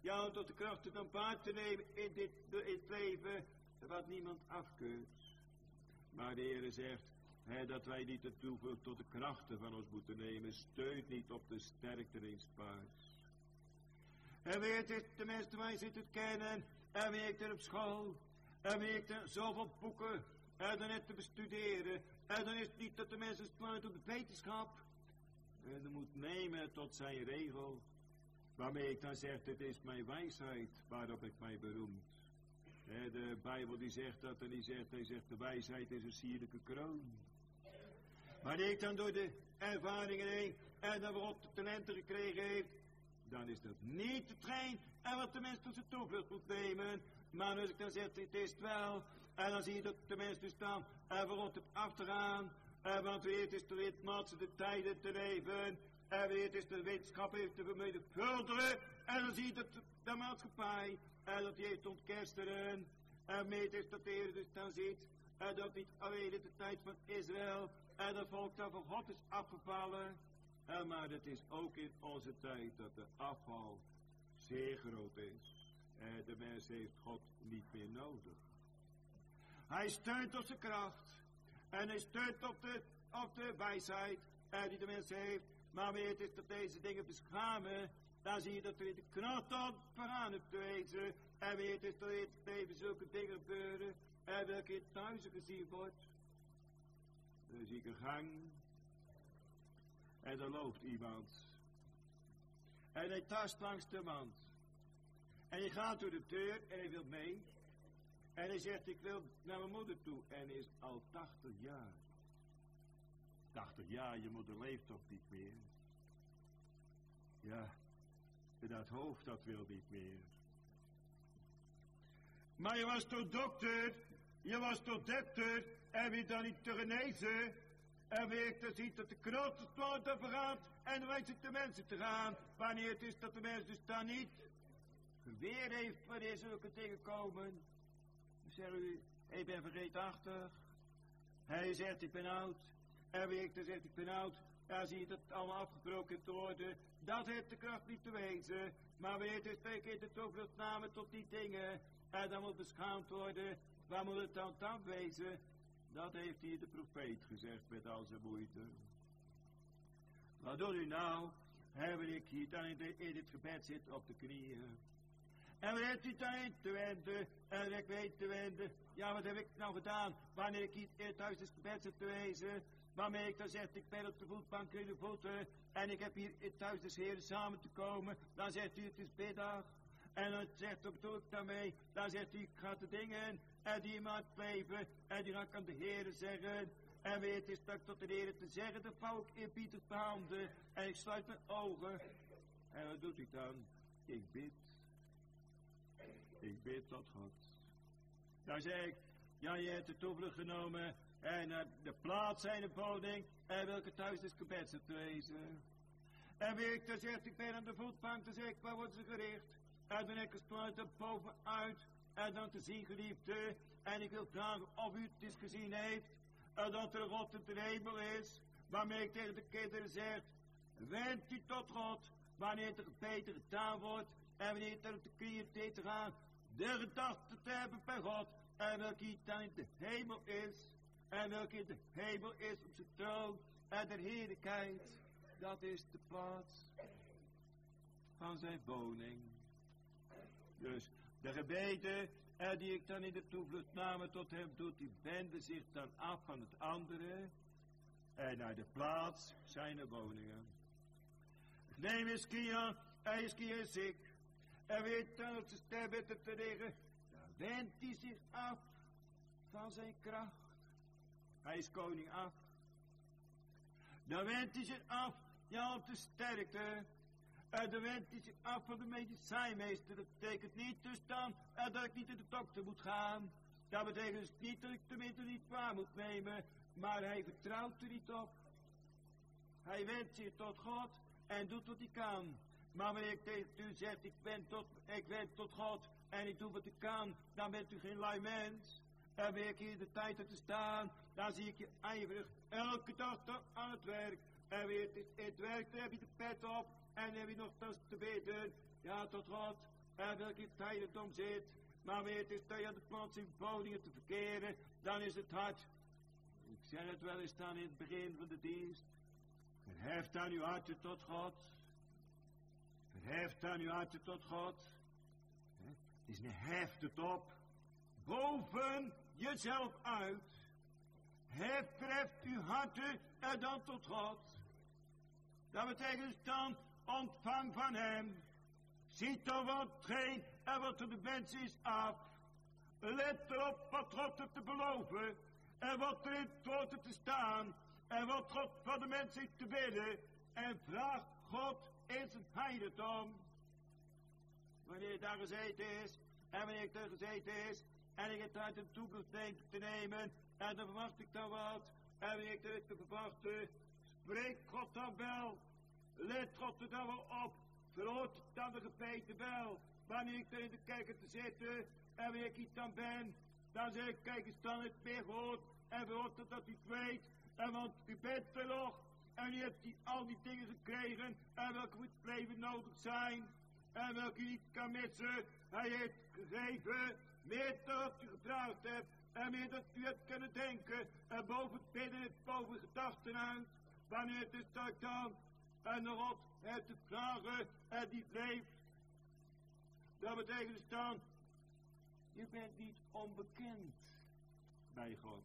Ja, om tot de krachten van paard te nemen in dit leven, wat niemand afkeurt. Maar de Heer zegt, dat wij niet de toevlucht tot de krachten van ons moeten nemen. Steunt niet op de sterkte eens paards. En weet het, de mensen wij zitten kennen, en weet er op school, en weet er zoveel boeken, en dan net te bestuderen, en dan is het niet dat de mensen sluiten op de wetenschap. En dan moet nemen tot zijn regel, waarmee ik dan zeg, het is mijn wijsheid, waarop ik mij beroem. De Bijbel die zegt dat en hij zegt de wijsheid is een sierlijke kroon. Wanneer ik dan door de ervaringen heen en dan wat de talenten gekregen heeft, dan is dat niet hetgeen en wat de mens tot zijn toevlucht moet nemen. Maar als ik dan zeg, het is het wel, en dan zie je dat de mens dus staan en waarop het af te gaan, want weer het is de lidmaatse de tijden te leven, en weer het is de wetenschap heeft te vermenigvuldigen, en dan zie je dat de maatschappij, en dat die heeft ontkersteren, en mee is dat de Heer dus dan ziet, en dat niet alleen in de tijd van Israël, en dat volk dat van God is afgevallen, maar het is ook in onze tijd dat de afval zeer groot is. De mens heeft God niet meer nodig. Hij steunt op zijn kracht, en hij steunt op de wijsheid, die de mens heeft, maar weet is dat deze dingen beschamen, dan zie je dat er in de kracht op vooraan hebt te wezen, en weet is dat in het leven zulke dingen gebeuren, en welke in thuis gezien wordt. Dan zie ik een gang, en er loopt iemand, en hij tast langs de wand, en hij gaat door de deur, en hij wil mee, en hij zegt, ik wil naar mijn moeder toe, en hij is al 80 jaar. 80 jaar, je moeder leeft toch niet meer? Ja, dat hoofd dat wil niet meer. Maar je was toch dokter, je was toch dokter, en wie dan niet te genezen, en wie te zien dat de knoop het plant overgaat, en dan wijst het de mensen te gaan, wanneer het is dat de mensen dus dan niet weer heeft wanneer zulke dingen komen. Dan zeggen u, ik ben vergeetachtig. Hij zegt, ik ben oud. En wie ik dan zegt, ik ben oud. Dan zie je dat het allemaal afgebroken te worden. Dat heeft de kracht niet te wezen. Maar wanneer het is twee keer de toevlucht namen tot die dingen. En dan moet beschaamd worden. Waar moet het dan wezen? Dat heeft hier de profeet gezegd met al zijn moeite. Wat doet u nou? Wanneer ik hier dan in het gebed zit op de knieën. En wanneer hebt u dan in te wenden? En ik weet te wenden. Ja, wat heb ik nou gedaan? Wanneer ik hier in het huis des gebeds zit te wezen. Waarmee ik dan zeg, ik ben op de voetbank in de voeten. En ik heb hier in het huis des Heren samen te komen. Dan zegt u, het is middag. En dan zegt, wat bedoel ik daarmee? Dan zegt u, ik ga de dingen en die in leven. En die ga ik aan de Heren zeggen. En weet is dat ik tot de Heren te zeggen, dan vouw ik eerbiedig de handen. En ik sluit mijn ogen. En wat doet ik dan? Ik bid. Ik bid tot God. Dan zeg ik, ja, je hebt de toevlucht genomen en naar de plaats zijn de woning en welke thuis is gebed te wezen. En wie ik dan zegt, ik ben aan de voetbank, dan zeg ik, waar worden ze gericht? En dan heb ik gesproken er bovenuit en dan te zien geliefde. En ik wil vragen of u het eens gezien heeft en dat er God in de hemel is. Waarmee ik tegen de kinderen zeg, wend u tot God wanneer er beter gedaan wordt. En wanneer het op de knieën te gaan, de gedachte te hebben bij God. En welke dan in de hemel is. En welke in de hemel is op zijn troon. En de heerlijkheid. Dat is de plaats van zijn woning. Dus de gebeden die ik dan in de toevlucht namen tot hem doet, die wenden zich dan af van het andere. En naar de plaats zijn woningen. Neem Hiskia, hij is ziek. En weet dan dat ze sterven te liggen. Dan wendt hij zich af van zijn kracht. Hij is koning af. Dan wendt hij zich af, ja, op de sterkte. En dan wendt hij zich af van de medicijnmeester. Dat betekent niet dus dan dat ik niet in de dokter moet gaan. Dat betekent dus niet dat ik de middelen niet waar moet nemen. Maar hij vertrouwt er niet op. Hij wendt zich tot God en doet wat hij kan. Maar wanneer ik tegen u zeg, ik wend tot God en ik doe wat ik kan, dan bent u geen lui mens. En wanneer ik hier de tijd heb te staan, dan zie ik je ijverig elke dag aan het werk. En weer het werk, dan heb je de pet op en heb je nog te bidden. Ja, tot God. en welke in het heiligdom zit. Maar weet eens dat je aan de plaats in verboden te verkeren, dan is het hart. Ik zeg het wel eens dan in het begin van de dienst. Verheft dan uw hartje tot God. Verheft dan uw hartje tot God. Het is een heft het op. Boven jezelf uit. Verheft uw hartje en dan tot God. Dat betekent dan ontvang van hem. Ziet er wat geen en wat er de mens is af. Let erop wat God heeft te beloven. En wat er in het woord te staan. En wat God van de mens heeft te willen. En vraag God in zijn heiligdom. Wanneer het daar gezeten is. En wanneer ik daar gezeten is. En ik het uit de toekomst denk te nemen. En dan verwacht ik dan wat. En wanneer ik er te verwachten. Spreekt God dan wel. Let God er dan wel op. Verhoort dan de gebeten wel. Wanneer ik er in de kerk te zitten. En wanneer ik iets dan ben. Dan zeg ik, kijk eens dan het meer gehoord. En verhoort dat u het weet. En want u bent er nog. En u hebt al die dingen gekregen. En welke voor het leven nodig zijn. En welke u niet kan missen. Hij heeft gegeven. Meer dan wat u gevraagd hebt. En meer dat u hebt kunnen denken. En boven het bidden, boven gedachten uit. Wanneer het is dat dan. En de God heeft te vragen. En die bleef. Dat betekent dus dan. Je bent niet onbekend. Bij God.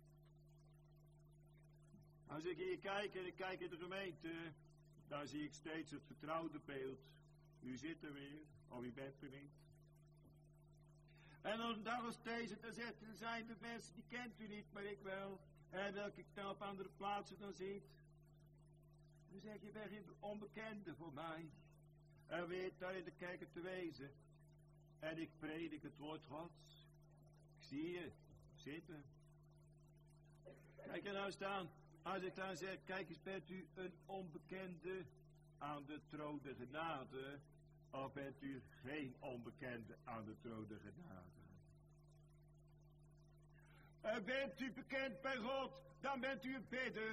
Als ik hier kijk en ik kijk in de gemeente, dan zie ik steeds het vertrouwde beeld. U zit er weer, of u bent er niet. En op een dag als deze, dan zijn de mensen, die kent u niet, maar ik wel. En welke ik dan op andere plaatsen dan ziet. Dan zeg je, ben geen onbekende voor mij. En weet daar in de kerk te wezen. En ik predik het woord Gods. Ik zie je zitten. Kijk er nou staan. Als ik dan zeg, kijk eens, bent u een onbekende aan de troon der genade, of bent u geen onbekende aan de troon der genade? Bent u bekend bij God, dan bent u een bidder.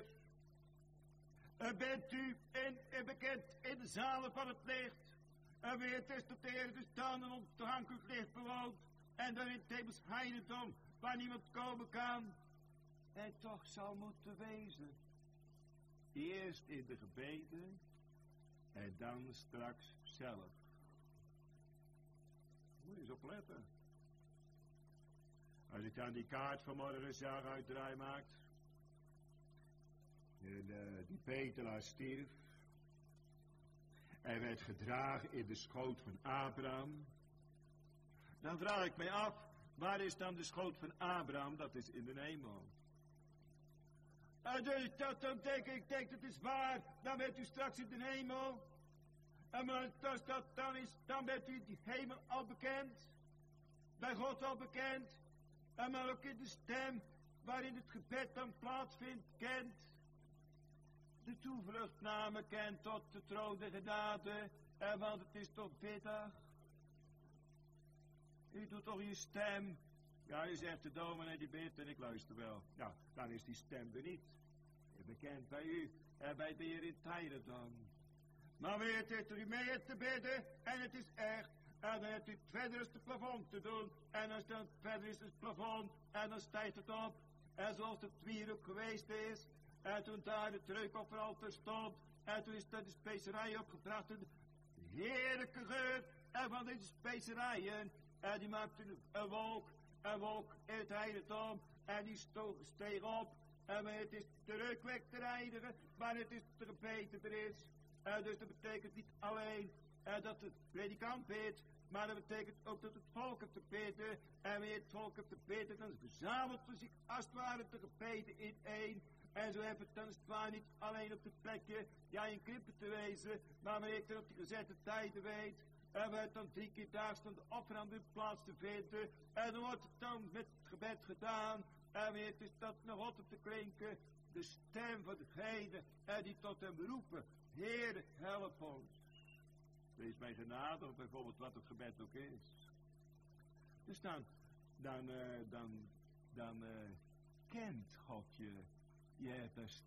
Bent u bekend in de zalen van het licht. En weet is dat de Heer dus dan een ontoegankelijk licht bewoont. En dan in het hemels heiligdom, waar niemand komen kan. En toch zal moeten wezen. Eerst in de gebeden. En dan straks zelf. Moet je eens opletten. Als ik dan die kaart vanmorgen zag uitdraai maakt. En die Peter stierf. En werd gedragen in de schoot van Abraham. Dan vraag ik mij af. Waar is dan de schoot van Abraham? Dat is in de hemel. En dus dan denk ik, dat is waar. Dan bent u straks in de hemel. En als dat dan is, dan bent u in die hemel al bekend. Bij God al bekend. En maar ook in de stem waarin het gebed dan plaatsvindt, kent. De toevluchtname kent tot de troon der genade. En want het is toch middag. U doet toch je stem. Ja, je zegt de dominee die bidt en ik luister wel. Ja, dan is die stem er niet. Bekend bij u en bij de Heer in tijden dan. Maar weet het, u mee hebt te bidden en het is echt. En dan hebt u verder is het plafond te doen. En als dan verder is het plafond en dan stijgt het op. En zoals het wierook geweest is. En toen daar de treukofferaltaar stond. En toen is daar de specerij opgebracht. En de heerlijke geur. En van deze specerijen. En die maakte een wolk in het heiligdom. En die steeg op. En het is de reuk weg te reinigen, maar het is de gebeten er is. Dus dat betekent niet alleen dat de predikant bidt, maar dat betekent ook dat het volk heeft te bidden. En wanneer het volk heeft te bidden, dan verzamelt ze zich als het ware te gebeten in één. En zo hebben het dan als het ware niet alleen op het plekje, ja in Krippen te wezen, maar wanneer ik dan op de gezette tijden weet. En we het dan 3 keer daags dan de offer aan de plaats te vinden. En dan wordt het dan met het gebed gedaan. En weer het is dat naar God op te klinken. De stem van degene die tot hem roepen. Heer, help ons. Wees mij genadig, bijvoorbeeld wat het gebed ook is. Dus dan kent God je. Je hebt er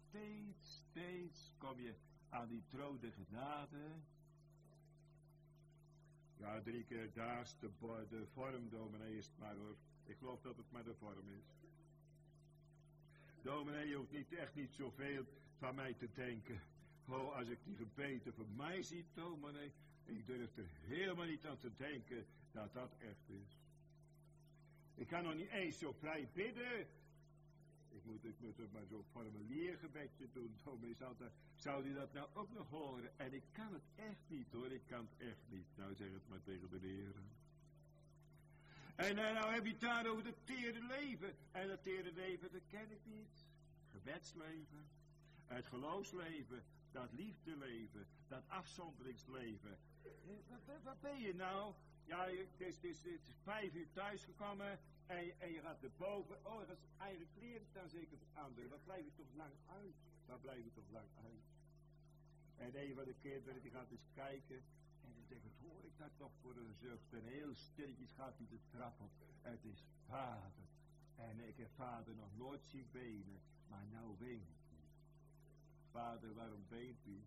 steeds kom je aan die troon der genade. Ja, 3 keer daags de vorm, dominee, is het maar hoor. Ik geloof dat het maar de vorm is. Dominee, je hoeft echt niet zoveel van mij te denken. Oh, als ik die gebeten van mij zie, dominee, ik durf er helemaal niet aan te denken dat dat echt is. Ik kan nog niet eens zo vrij bidden. Ik moet er maar zo'n formuliergebedje doen. Dominee, zou die dat nou ook nog horen? En ik kan het echt niet hoor, ik kan het echt niet. Nou, zeg het maar tegen de heren. En nou heb je het daar over het tere leven. En dat tere leven, dat ken ik niet. Gebedsleven, het geloofsleven, dat liefdeleven, dat afzonderingsleven. Wat ben je nou? Ja, het is 5 uur thuisgekomen en je gaat erboven. Oh, dat is eigen kleren dan zeker veranderen. Wat blijf je toch lang uit? Wat blijf je toch lang uit? En een van de kinderen die gaat eens kijken. En dan zegt, wat hoor ik daar toch voor een zucht? En heel stilletjes gaat hij de trap op. Het is vader. En ik heb vader nog nooit zien wenen. Maar nou weent hij. Vader, waarom weent u?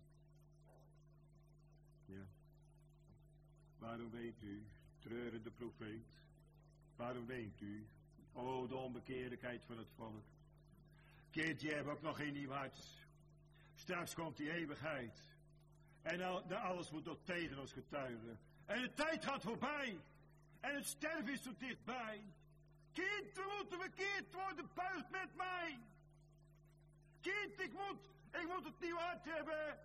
Ja. Waarom weent u, treurende profeet? Waarom weent u? O, de onbekeerlijkheid van het volk. Kindje, je hebt ook nog geen nieuw hart. Straks komt die eeuwigheid. En alles moet nog tegen ons getuigen. En de tijd gaat voorbij. En het sterven is zo dichtbij. Kind, we moeten verkeerd worden, buig met mij. Kind, ik moet het nieuw hart hebben.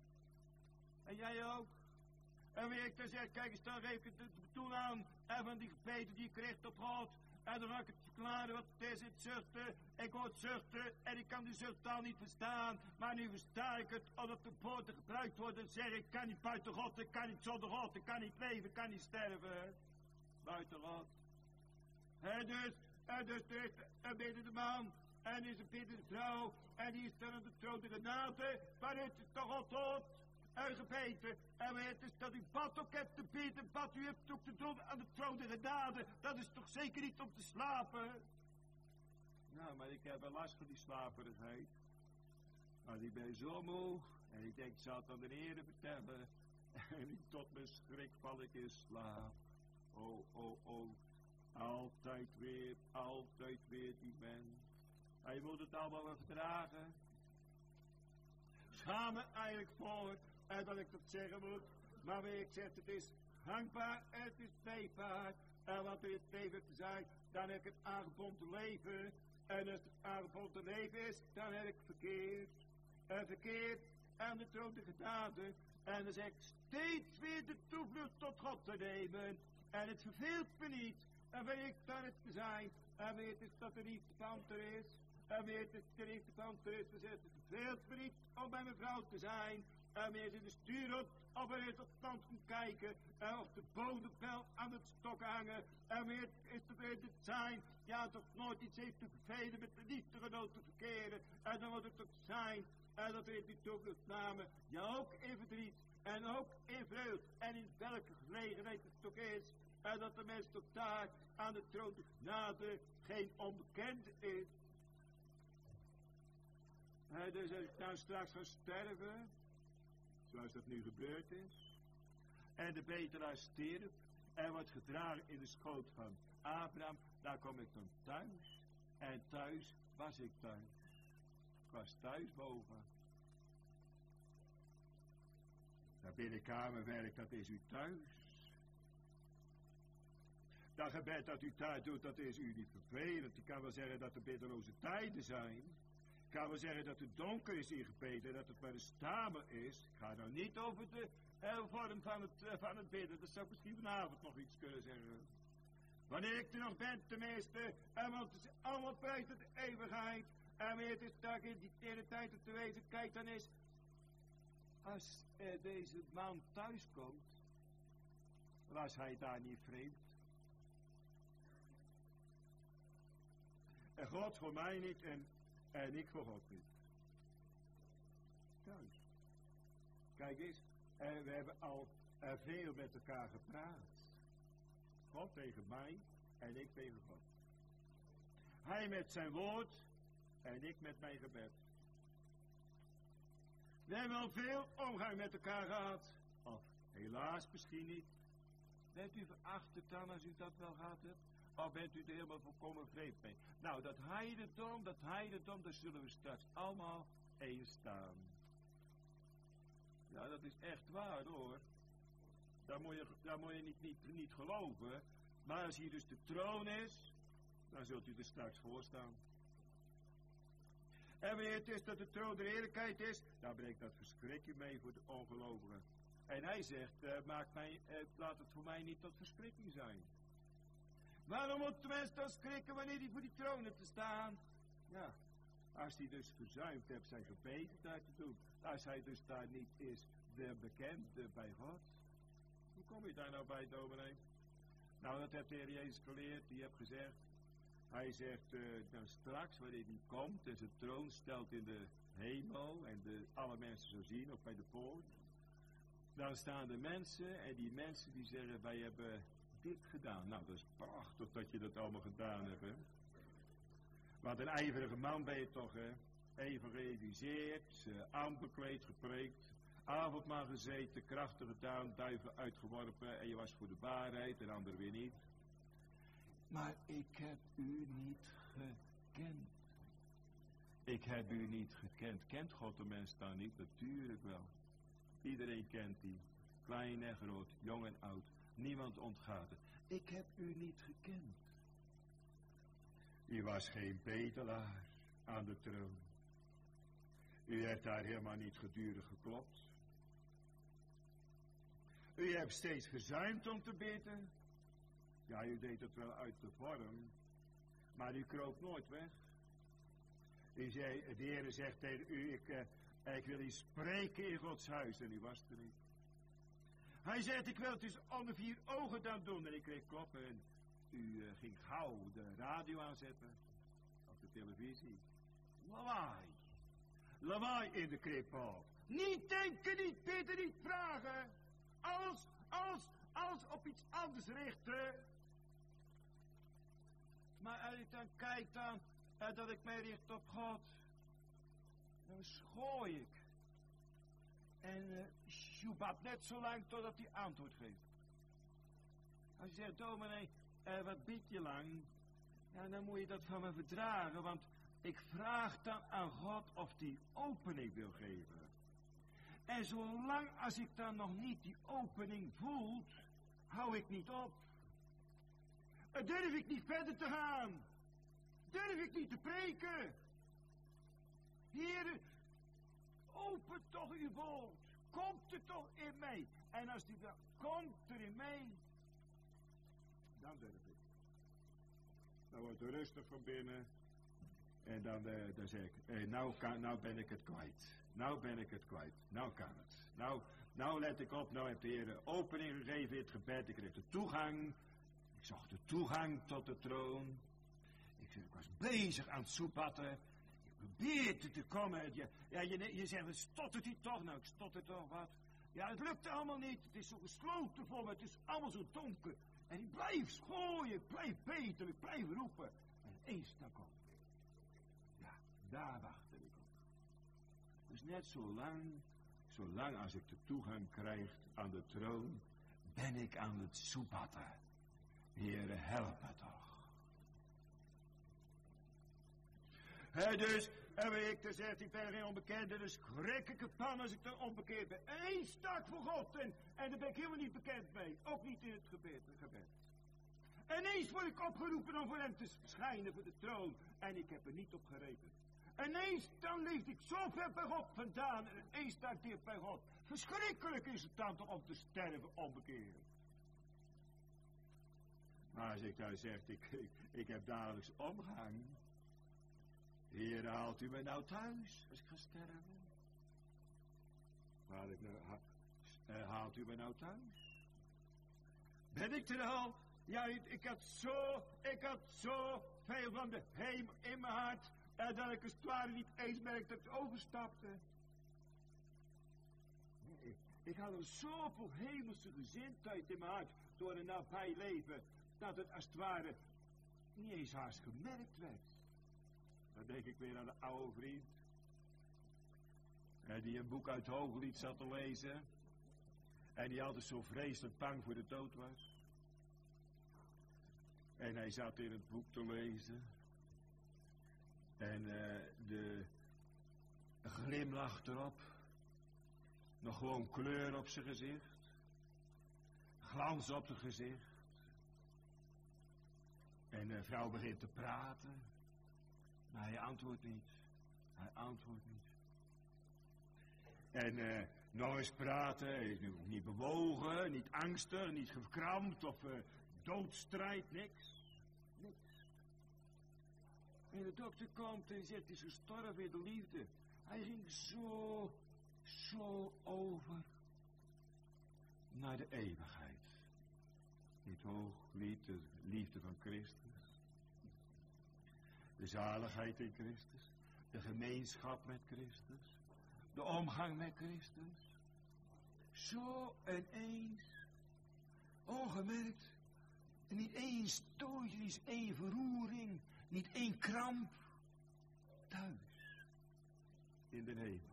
En jij ook. En wie ik dan zeg, kijk eens, dan geef ik het toen aan. En van die gebeten die ik kreeg op God. En dan ga ik het verklaren wat het is, het zuchten. Ik hoor het zuchten en ik kan die zuchttaal niet verstaan. Maar nu versta ik het, omdat de woorden gebruikt worden. En zeg ik kan niet buiten God, ik kan niet zonder God. Ik kan niet leven, ik kan niet sterven. Buiten God. En dus er is een biddende man. En er is een biddende vrouw. En die is dan aan de troon der genade. Waar is het toch al tot? En gebeten. En weet dus dat u bad ook hebt te bidden. Wat u hebt ook te doen aan de troon der genade. Dat is toch zeker niet om te slapen? Nou, maar ik heb wel last van die slaperigheid. Maar ik ben zo moe. En ik denk, ik zal het aan de heren vertellen. En tot mijn schrik val ik in slaap. Oh. Altijd weer die mens. Hij moet het allemaal wel verdragen. Schaam me eigenlijk voor. En dat ik dat zeggen moet. Maar wie ik zeg, het is gangbaar en het is leefbaar. En wat er het leven te zijn, dan heb ik het aangebonden leven. En als het aangebonden leven is, dan heb ik verkeerd. En verkeerd aan de troon der genade. En dan zeg ik steeds weer de toevlucht tot God te nemen. En het verveelt me niet. En weet ik dat het te zijn. En weet ik dat er niet de panter is. En weet ik dat er niet de panter is. Dan zegt het verveelt me niet om bij mijn vrouw te zijn. En weer in de stuurhut of er is op het land komt kijken. En of de bodempel aan het stok hangen. En weer is er weer te zijn. Ja, toch nooit iets heeft te vervelen met de liefdegenoot te verkeren. En dan moet het toch zijn. En dat er die toevlucht namen. Ja, ook in verdriet. En ook in vreugd. En in welke gelegenheid het toch is. En dat de mens toch daar aan de troon der genade geen onbekende is. En dus als ik nou straks ga sterven. Zoals dat nu gebeurd is. En de bedelaar stierf. En wordt gedragen in de schoot van Abraham. Daar kom ik dan thuis. En thuis was ik thuis. Ik was thuis boven. Dat binnenkamerwerk, dat is u thuis. Dat gebed dat u thuis doet, dat is u niet vervelend. Ik kan wel zeggen dat er biddeloze tijden zijn. Ik kan wel zeggen dat het donker is in gebed en dat het maar een stamer is. Ik ga nou niet over de vorm van het bidden. Dat zou ik misschien vanavond nog iets kunnen zeggen. Wanneer ik er nog ben tenminste. En want het is allemaal buiten de eeuwigheid. En weer het is dat in die tere tijd te weten. Kijk dan eens. Als deze man thuis komt. Was hij daar niet vreemd? En God voor mij niet en ik voor God niet. Thuis. Kijk eens, we hebben al veel met elkaar gepraat. God tegen mij en ik tegen God. Hij met zijn woord en ik met mijn gebed. We hebben al veel omgang met elkaar gehad. Of helaas misschien niet. Bent u verachterd dan als u dat wel gehad hebt? Of bent u er helemaal volkomen vreemd mee? Nou, dat heidendom, daar zullen we straks allemaal eens staan. Ja, dat is echt waar hoor. Daar moet je niet geloven. Maar als hier dus de troon is, dan zult u er straks voor staan. En wanneer het is dat de troon de heerlijkheid is, dan brengt dat verschrikking mee voor de ongelovigen. En hij zegt, laat het voor mij niet tot verschrikking zijn. Waarom moet de mens dan schrikken wanneer hij voor die troon heeft te staan? Ja, als hij dus verzuimd heeft zijn gebeden daar te doen. Als hij dus daar niet is de bekende bij God. Hoe kom je daar nou bij, dominee? Nou, dat heeft de Heer Jezus geleerd, die heeft gezegd. Hij zegt, dan straks wanneer hij komt en zijn troon stelt in de hemel en alle mensen zo zien, of bij de poort. Dan staan de mensen en die mensen die zeggen, wij hebben dit gedaan. Nou, dat is prachtig dat je dat allemaal gedaan hebt, hè. Want een ijverige man ben je toch, hè. Evangeliseerd, aanbekleed, gepreekt, avondmaal gezeten, krachtig gedaan, duiven uitgeworpen en je was voor de waarheid en anderen weer niet. Maar ik heb u niet gekend. Ik heb u niet gekend. Kent God de mens dan niet? Natuurlijk wel. Iedereen kent die. Klein en groot, jong en oud. Niemand ontgaat het. Ik heb u niet gekend. U was geen bedelaar aan de troon. U hebt daar helemaal niet gedurig geklopt. U hebt steeds verzuimd om te bidden. Ja, u deed het wel uit de vorm, maar u kroop nooit weg. U zei, de Heer zegt tegen u, ik wil u spreken in Gods huis, en u was er niet. Hij zegt, ik wil het dus onder 4 ogen dan doen, en ik kreeg kloppen, en u ging gauw de radio aanzetten, of de televisie. Lawaai. Lawaai in de krippel. Niet denken, niet bidden, niet vragen. Alles op iets anders richten. Maar als ik dan kijk dat ik mij richt op God, dan schooi ik. En sjoebat net zo lang totdat hij antwoord geeft. Als je zegt, dominee, wat bid je lang? Ja, dan moet je dat van me verdragen, want ik vraag dan aan God of hij opening wil geven. En zolang als ik dan nog niet die opening voel, hou ik niet op. Durf ik niet verder te gaan. Durf ik niet te preken. Heer, open toch uw woord. Komt er toch in mij. En als die dan komt er in mij, dan durf ik. Dan wordt het rustig van binnen. En dan zeg ik, nou ben ik het kwijt. Nou ben ik het kwijt. Nou kan het. Nou let ik op. Nou heeft de Heer opening gegeven in het gebed. Ik kreeg de toegang. Ik zag de toegang tot de troon. Ik was bezig aan het soepatten. Ik probeerde te komen. Je zegt, stottert hij toch? Nou, ik stotter toch wat. Ja, het lukte allemaal niet. Het is zo gesloten voor me. Het is allemaal zo donker. En ik blijf schooien. Ik blijf beter. Ik blijf roepen. En eens dan komt. Ja, daar wachtte ik op. Dus net zolang als ik de toegang krijg aan de troon, ben ik aan het soepatten. Heere, help me toch. Dus, dan zegt hij tegen geen onbekende, dus schrik ik ervan als ik dan onbekeerd ben. Eens sta ik voor God en daar ben ik helemaal niet bekend mee. Ook niet in het gebed. En eens word ik opgeroepen om voor hem te schijnen voor de troon. En ik heb er niet op gerekend. En eens dan leef ik zo ver bij God vandaan en eens sta ik dicht bij God. Verschrikkelijk is het dan toch om te sterven onbekeerd. Maar als ik daar zeg, ik heb dagelijks omgang. Heer, haalt u mij nou thuis als ik ga sterven? Haalt u mij nou thuis? Ben ik er al? Ja, ik had zo veel van de hemel in mijn hart. Dat ik als het ware niet eens merkte dat ik overstapte. Nee, ik had al zoveel hemelse gezindheid in mijn hart door een nabij leven, dat het als het ware niet eens haast gemerkt werd. Dan denk ik weer aan de oude vriend, die een boek uit Hooglied zat te lezen, en die altijd zo vreselijk bang voor de dood was. En hij zat in het boek te lezen. En de glimlach erop. Nog gewoon kleur op zijn gezicht. Glans op het gezicht. En de vrouw begint te praten. Maar hij antwoordt niet. Hij antwoordt niet. En nog eens praten. Hij is nu niet bewogen, niet angstig, niet gekrampt of doodstrijd, niks. Niks. En de dokter komt en zegt, hij is gestorven in de liefde. Hij ging zo over naar de eeuwigheid. Niet hoog, de liefde van Christus. De zaligheid in Christus. De gemeenschap met Christus. De omgang met Christus. Zo ineens. Ongemerkt. En niet één stootje, niet één verroering. Niet één kramp. Thuis. In de hemel.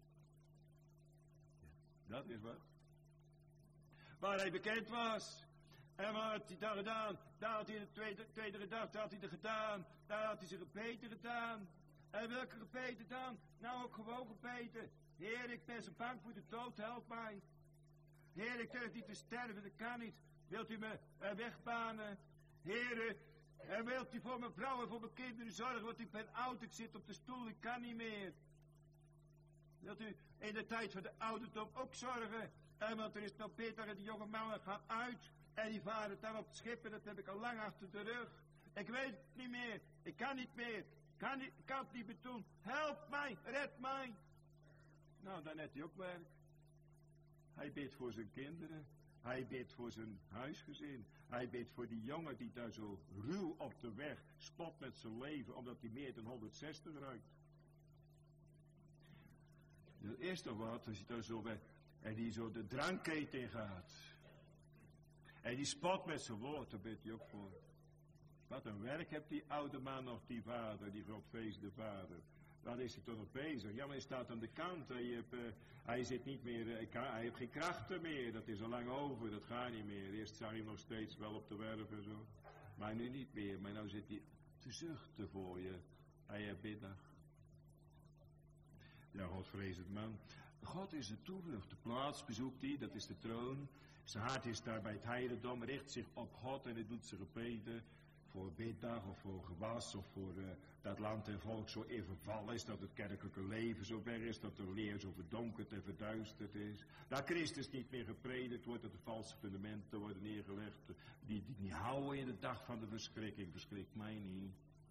Dat is wat. Waar hij bekend was. En wat had hij daar gedaan? Daar had hij de tweede gedachte had hij er gedaan. Daar had hij zijn gebeten gedaan. En welke gebeten dan? Nou ook gewoon gebeten. Heer, ik ben zo bang voor de dood, help mij. Heer, ik durf niet te sterven, dat kan niet. Wilt u me wegbanen? Heer, en wilt u voor mijn vrouw en voor mijn kinderen zorgen, want ik ben oud, ik zit op de stoel, ik kan niet meer. Wilt u in de tijd van de ouderdom ook zorgen? En want er is nog Peter en die jonge mannen gaan uit. En die varen dan op het schip en dat heb ik al lang achter de rug. Ik weet het niet meer, ik kan niet meer. Ik kan het niet meer doen. Help mij, red mij. Nou, dan heeft hij ook werk. Hij bidt voor zijn kinderen. Hij bidt voor zijn huisgezin. Hij bidt voor die jongen die daar zo ruw op de weg spot met zijn leven, omdat hij meer dan 160 ruikt. Het eerste wat, als je daar zo weg, en die zo de drankketen in gaat. En die spot met zijn woord, daar bidt hij ook voor. Wat een werk heeft die oude man nog, die vader, die godvreesde vader. Waar is hij toch nog bezig? Ja, maar hij staat aan de kant. Hij zit niet meer, hij heeft geen krachten meer. Dat is al lang over, dat gaat niet meer. Eerst zag hij nog steeds wel op de werf en zo. Maar nu niet meer. Maar nu zit hij te zuchten voor je. Hij heeft biddend. Ja, godvrezend man. God is de toevlucht. De plaats bezoekt hij, dat is de troon. Zijn hart is daar bij het heiligdom, richt zich op God en hij doet zijn gebeden. Voor biddag of voor gewas of voor dat land en volk zo in verval is, dat het kerkelijke leven zo ver is, dat de leer zo verdonkerd en verduisterd is. Dat Christus niet meer gepredikt wordt, dat de valse fundamenten worden neergelegd, die niet houden in de dag van de verschrikking. Verschrikt mij niet.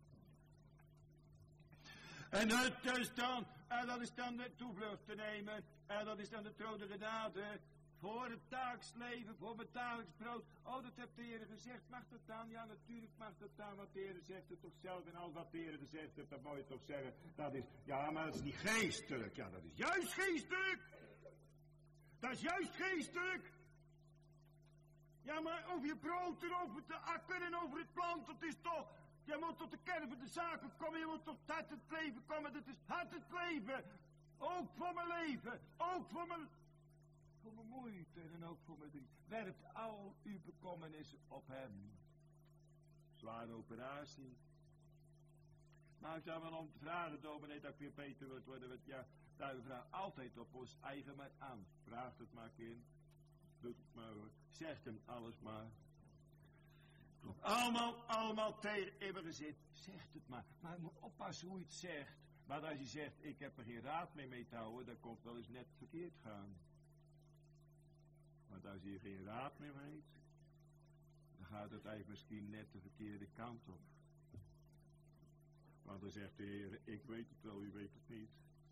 En dat is dan de toevlucht te nemen, en dat is dan de troon der genade. Voor het dagelijks leven, voor mijn dagelijks brood. Oh, dat heeft de Heer gezegd. Mag dat dan? Ja, natuurlijk mag dat dan. Want de Heer zegt het toch zelf. En al wat de Heer gezegd heeft, dat moet je toch zeggen. Dat is, ja, maar dat is niet geestelijk. Ja, dat is juist geestelijk. Dat is juist geestelijk. Ja, maar over je brood en over de akker en over het plant, dat is toch... Je moet tot de kern van de zaken komen. Je moet tot het leven komen. Dat is het leven. Ook voor mijn leven. Ook voor mijn moeite en ook voor mijn verdriet. Werpt al uw bekommernissen op hem. Zware operatie. Maar ik zou wel om te vragen, dominee, dat ik weer beter wil worden. Want ja, daar vragen altijd op ons eigen maar aan. Vraag het maar, kind. Doe het maar hoor. Zegt hem alles maar. Klopt. Allemaal tegen eeuwige zin. Zegt het maar. Maar je moet oppassen hoe je het zegt. Maar als je zegt, ik heb er geen raad mee te houden, dan komt wel eens net verkeerd gaan. Want als je geen raad meer weet, dan gaat het eigenlijk misschien net de verkeerde kant op. Want dan zegt de Heer, ik weet het wel, u weet het niet.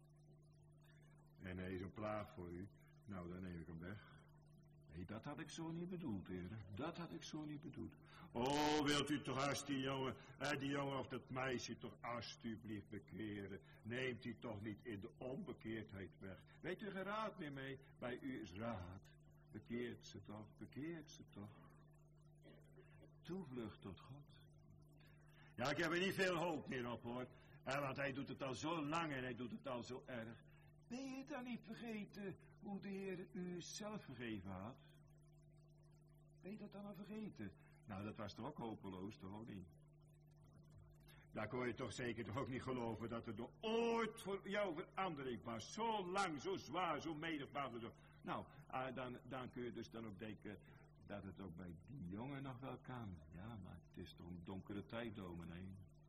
En hij is een plaag voor u. Nou, dan neem ik hem weg. Nee, dat had ik zo niet bedoeld, Heer. Dat had ik zo niet bedoeld. Oh, wilt u toch als die jongen of dat meisje toch alsjeblieft bekeren. Neemt u toch niet in de onbekeerdheid weg. Weet u geen raad meer mee? Bij u is raad. Bekeert ze toch, bekeert ze toch. Toevlucht tot God. Ja, ik heb er niet veel hoop meer op hoor. Want hij doet het al zo lang en hij doet het al zo erg. Ben je dan niet vergeten hoe de Heer u zelf gegeven had? Ben je dat dan al vergeten? Nou, dat was toch ook hopeloos, toch ook niet? Daar kon je toch zeker toch ook niet geloven dat er ooit voor jou verandering was. Zo lang, zo zwaar, zo menigvoudig. Zo. Nou, dan kun je dus dan ook denken dat het ook bij die jongen nog wel kan. Ja, maar het is toch een donkere tijd, dominee.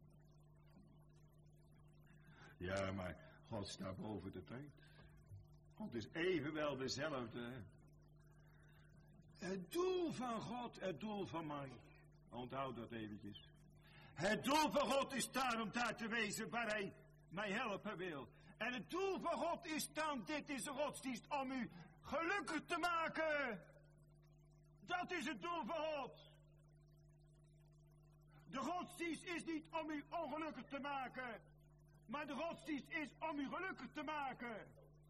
Ja, maar God staat boven de tijd. God is evenwel dezelfde. Het doel van God, het doel van mij. Onthoud dat eventjes. Het doel van God is daar om daar te wezen waar hij mij helpen wil. En het doel van God is dan, dit is de godsdienst, om u gelukkig te maken. Dat is het doel van God. De godsdienst is niet om u ongelukkig te maken. Maar de godsdienst is om u gelukkig te maken.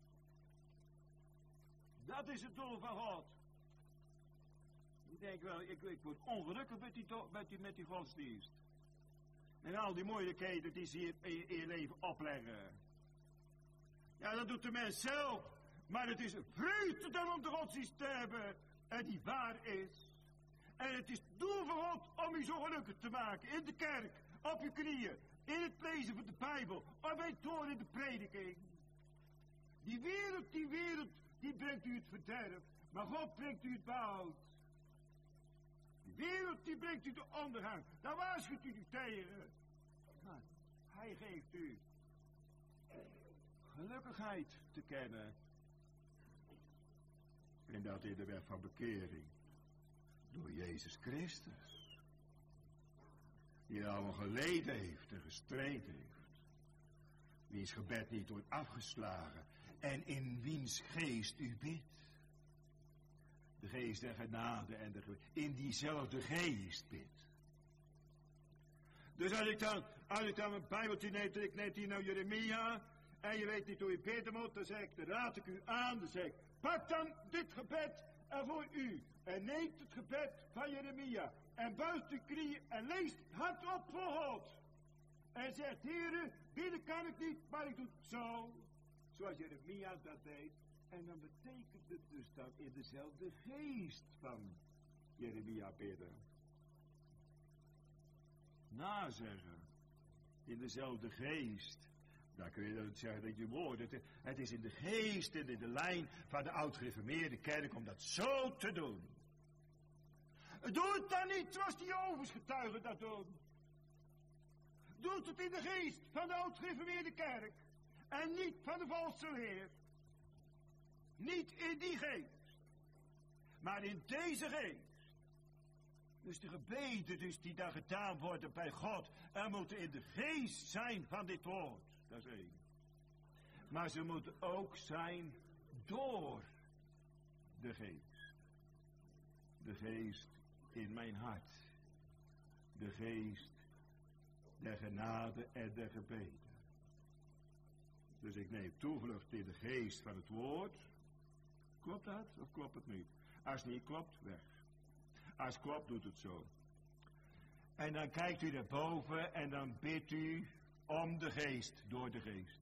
Dat is het doel van God. Ik denk wel, ik word ongelukkig met die godsdienst. En al die moeilijkheden die ze in je leven opleggen. Ja, dat doet de mens zelf. Maar het is een vreugde dan om de godsdienst te hebben. En die waar is. En het is het doel van God om u zo gelukkig te maken. In de kerk, op uw knieën. In het lezen van de Bijbel. Of bij het horen in de prediking. Die wereld, die brengt u het verderf. Maar God brengt u het behoud. Die wereld, die brengt u de ondergang. Daar waarschuwt u u tegen. Maar hij geeft u gelukkigheid te kennen. En dat in de weg van bekering. Door Jezus Christus. Die allemaal geleden heeft en gestreden heeft. Wiens gebed niet wordt afgeslagen. En in wiens geest u bidt. De geest der genade en in diezelfde geest bidt. Dus als ik dan een Bijbeltje neem, ik neem die nou Jeremia, en je weet niet hoe je bidden moet, dan zeg ik, dan raad ik u aan, dan zeg ik, pak dan dit gebed voor u, en neemt het gebed van Jeremia, en buigt uw knieën, en leest hardop voor God. En zegt, Heere, bidden kan ik niet, maar ik doe het zo, zoals Jeremia dat deed. En dan betekent het dus dat in dezelfde geest van Jeremia bidden. Nazeggen. In dezelfde geest. Daar kun je dan zeggen dat je woord. Het is in de geest en in de lijn van de oud-gereformeerde kerk om dat zo te doen. Doe het dan niet zoals die Jehovah's getuigen dat doen. Doe het in de geest van de oud-gereformeerde kerk. En niet van de valse leer. Niet in die geest, maar in deze geest. Dus de gebeden die daar gedaan worden bij God, er moeten in de geest zijn van dit woord. Dat is één. Maar ze moeten ook zijn door de geest. De geest in mijn hart. De geest der genade en der gebeden. Dus ik neem toevlucht in de geest van het woord. Klopt dat of klopt het niet? Als het niet klopt, weg. Als het klopt, doet het zo. En dan kijkt u naar boven en dan bidt u om de geest, door de geest.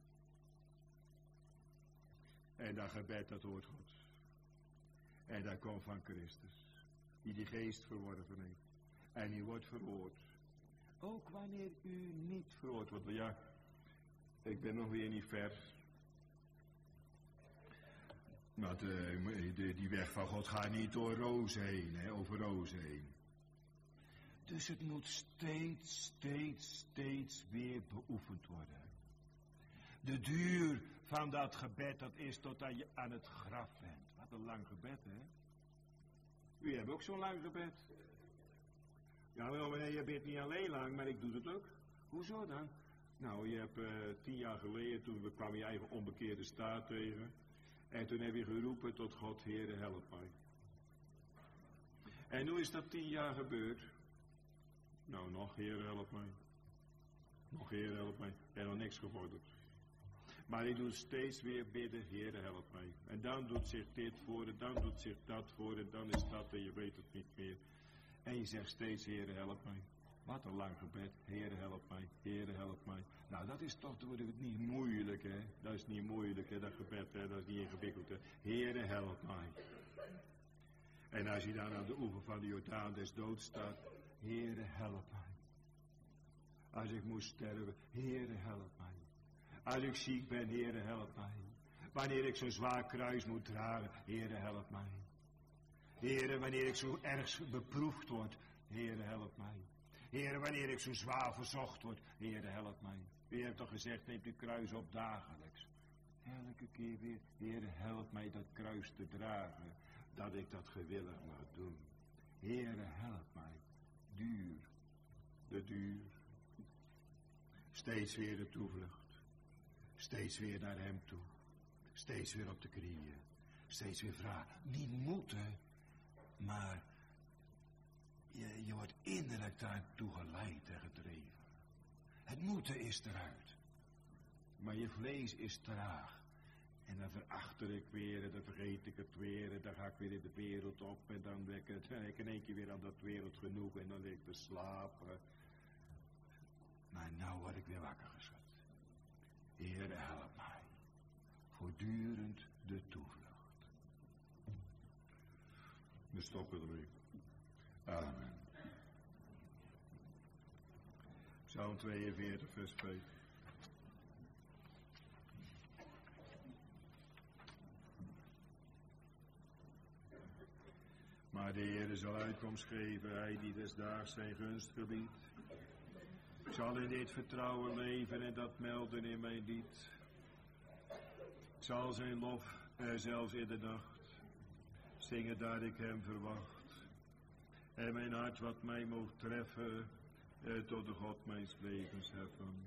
En dat gebed, dat hoort God. En dat komt van Christus, die geest verworven heeft. En die wordt verhoord. Ook wanneer u niet verhoord wordt. Ja, ik ben nog weer niet ver. Maar die weg van God gaat niet door rozen heen, hè, over rozen heen. Dus het moet steeds weer beoefend worden. De duur van dat gebed, dat is totdat je aan het graf bent. Wat een lang gebed, hè? U hebt ook zo'n lang gebed. Ja, wel, nee, je bidt niet alleen lang, maar ik doe het ook. Hoezo dan? Nou, je hebt 10 jaar geleden, toen kwam je eigen onbekeerde staat tegen. En toen heb je geroepen tot God, Heere, help mij. En nu is dat 10 jaar gebeurd. Nou, nog, Heere, help mij. Nog, Heere, help mij. En nog niks gevorderd. Maar ik doe steeds weer bidden, Heere, help mij. En dan doet zich dit voor, en dan doet zich dat voor, en dan is dat, en je weet het niet meer. En je zegt steeds, Heere, help mij. Wat een lang gebed. Heere, help mij. Heere, help mij. Nou, dat is toch niet moeilijk, hè. Dat is niet moeilijk, hè, dat gebed, hè. Dat is niet ingewikkeld, hè. Heere, help mij. En als je dan aan de oever van de Jordaan des doods staat, Heere, help mij. Als ik moest sterven, Heere, help mij. Als ik ziek ben, Heere, help mij. Wanneer ik zo'n zwaar kruis moet dragen, Heere, help mij. Heere, wanneer ik zo erg beproefd word, Heere, help mij. Heere, wanneer ik zo zwaar verzocht word, Heere, help mij. U hebt toch gezegd, neemt uw kruis op dagelijks. Elke keer weer, Heere, help mij dat kruis te dragen, dat ik dat gewillig mag doen. Heere, help mij. Duur. Steeds weer de toevlucht. Steeds weer naar hem toe. Steeds weer op de knieën. Steeds weer vragen. Niet moeten, maar je wordt innerlijk daartoe geleid en gedreven. Het moeten is eruit. Maar je vlees is traag. En dan verachter ik weer, en dan vergeet ik het weer, en dan ga ik weer in de wereld op, en dan ben ik in één keer weer aan dat wereld genoeg, en dan lig ik te slapen. Maar nou word ik weer wakker geschud. Heere, help mij. Voortdurend de toevlucht. We stoppen ermee. Amen. Psalm 42, vers 5. Maar de Heere zal uitkomst geven, hij die desdaags zijn gunst gebiedt. Ik zal in dit vertrouwen leven en dat melden in mijn lied. Ik zal zijn lof zelfs in de nacht zingen daar ik hem verwacht. En mijn hart wat mij mocht treffen, tot de God mijns levens heffen.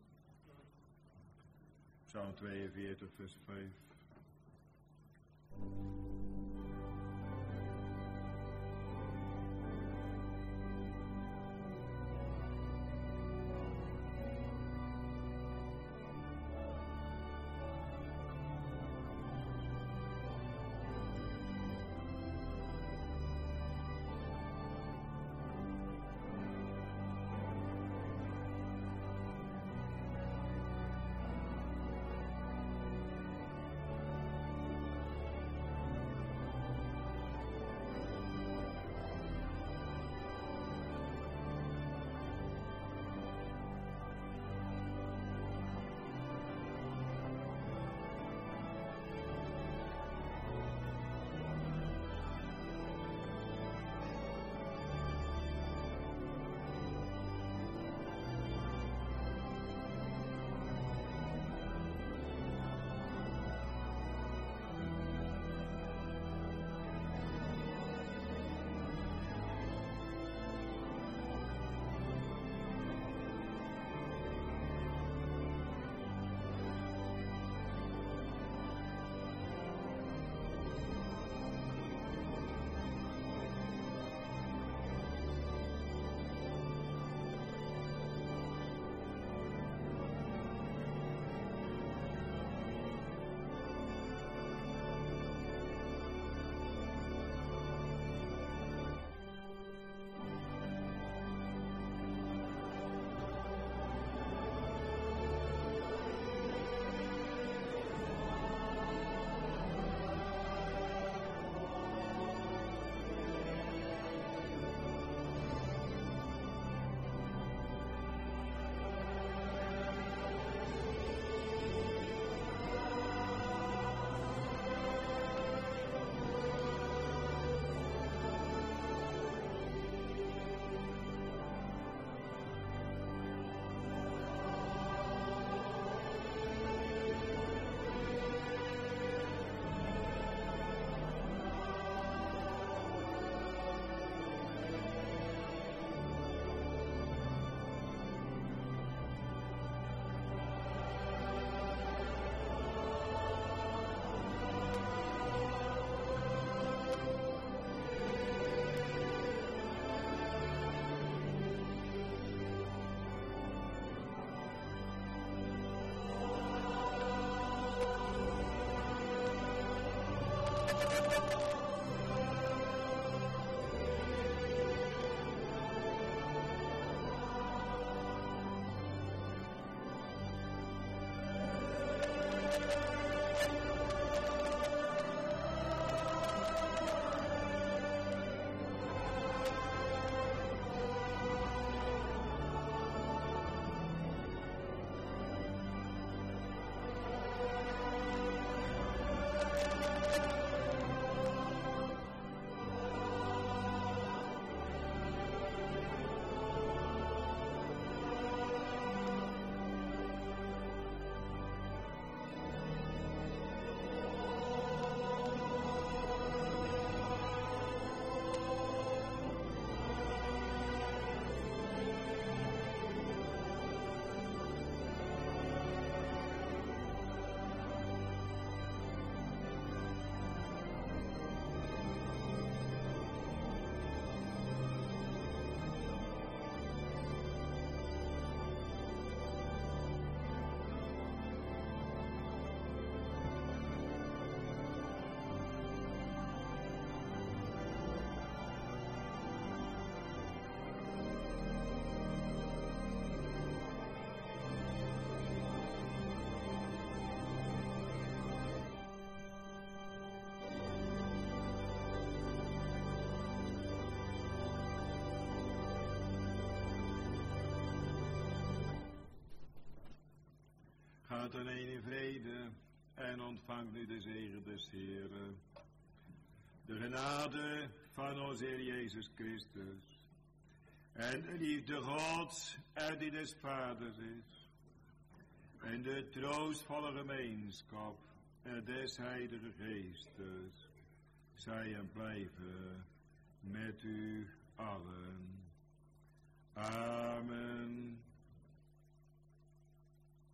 Psalm 42, vers 5. Gaat dan een in vrede en ontvangt nu de zegen des Heeren. De genade van onze Heer Jezus Christus en de liefde Gods en die des Vaders is en de troostvolle gemeenschap des Heilige Geestes zij en blijven met u allen. Amen.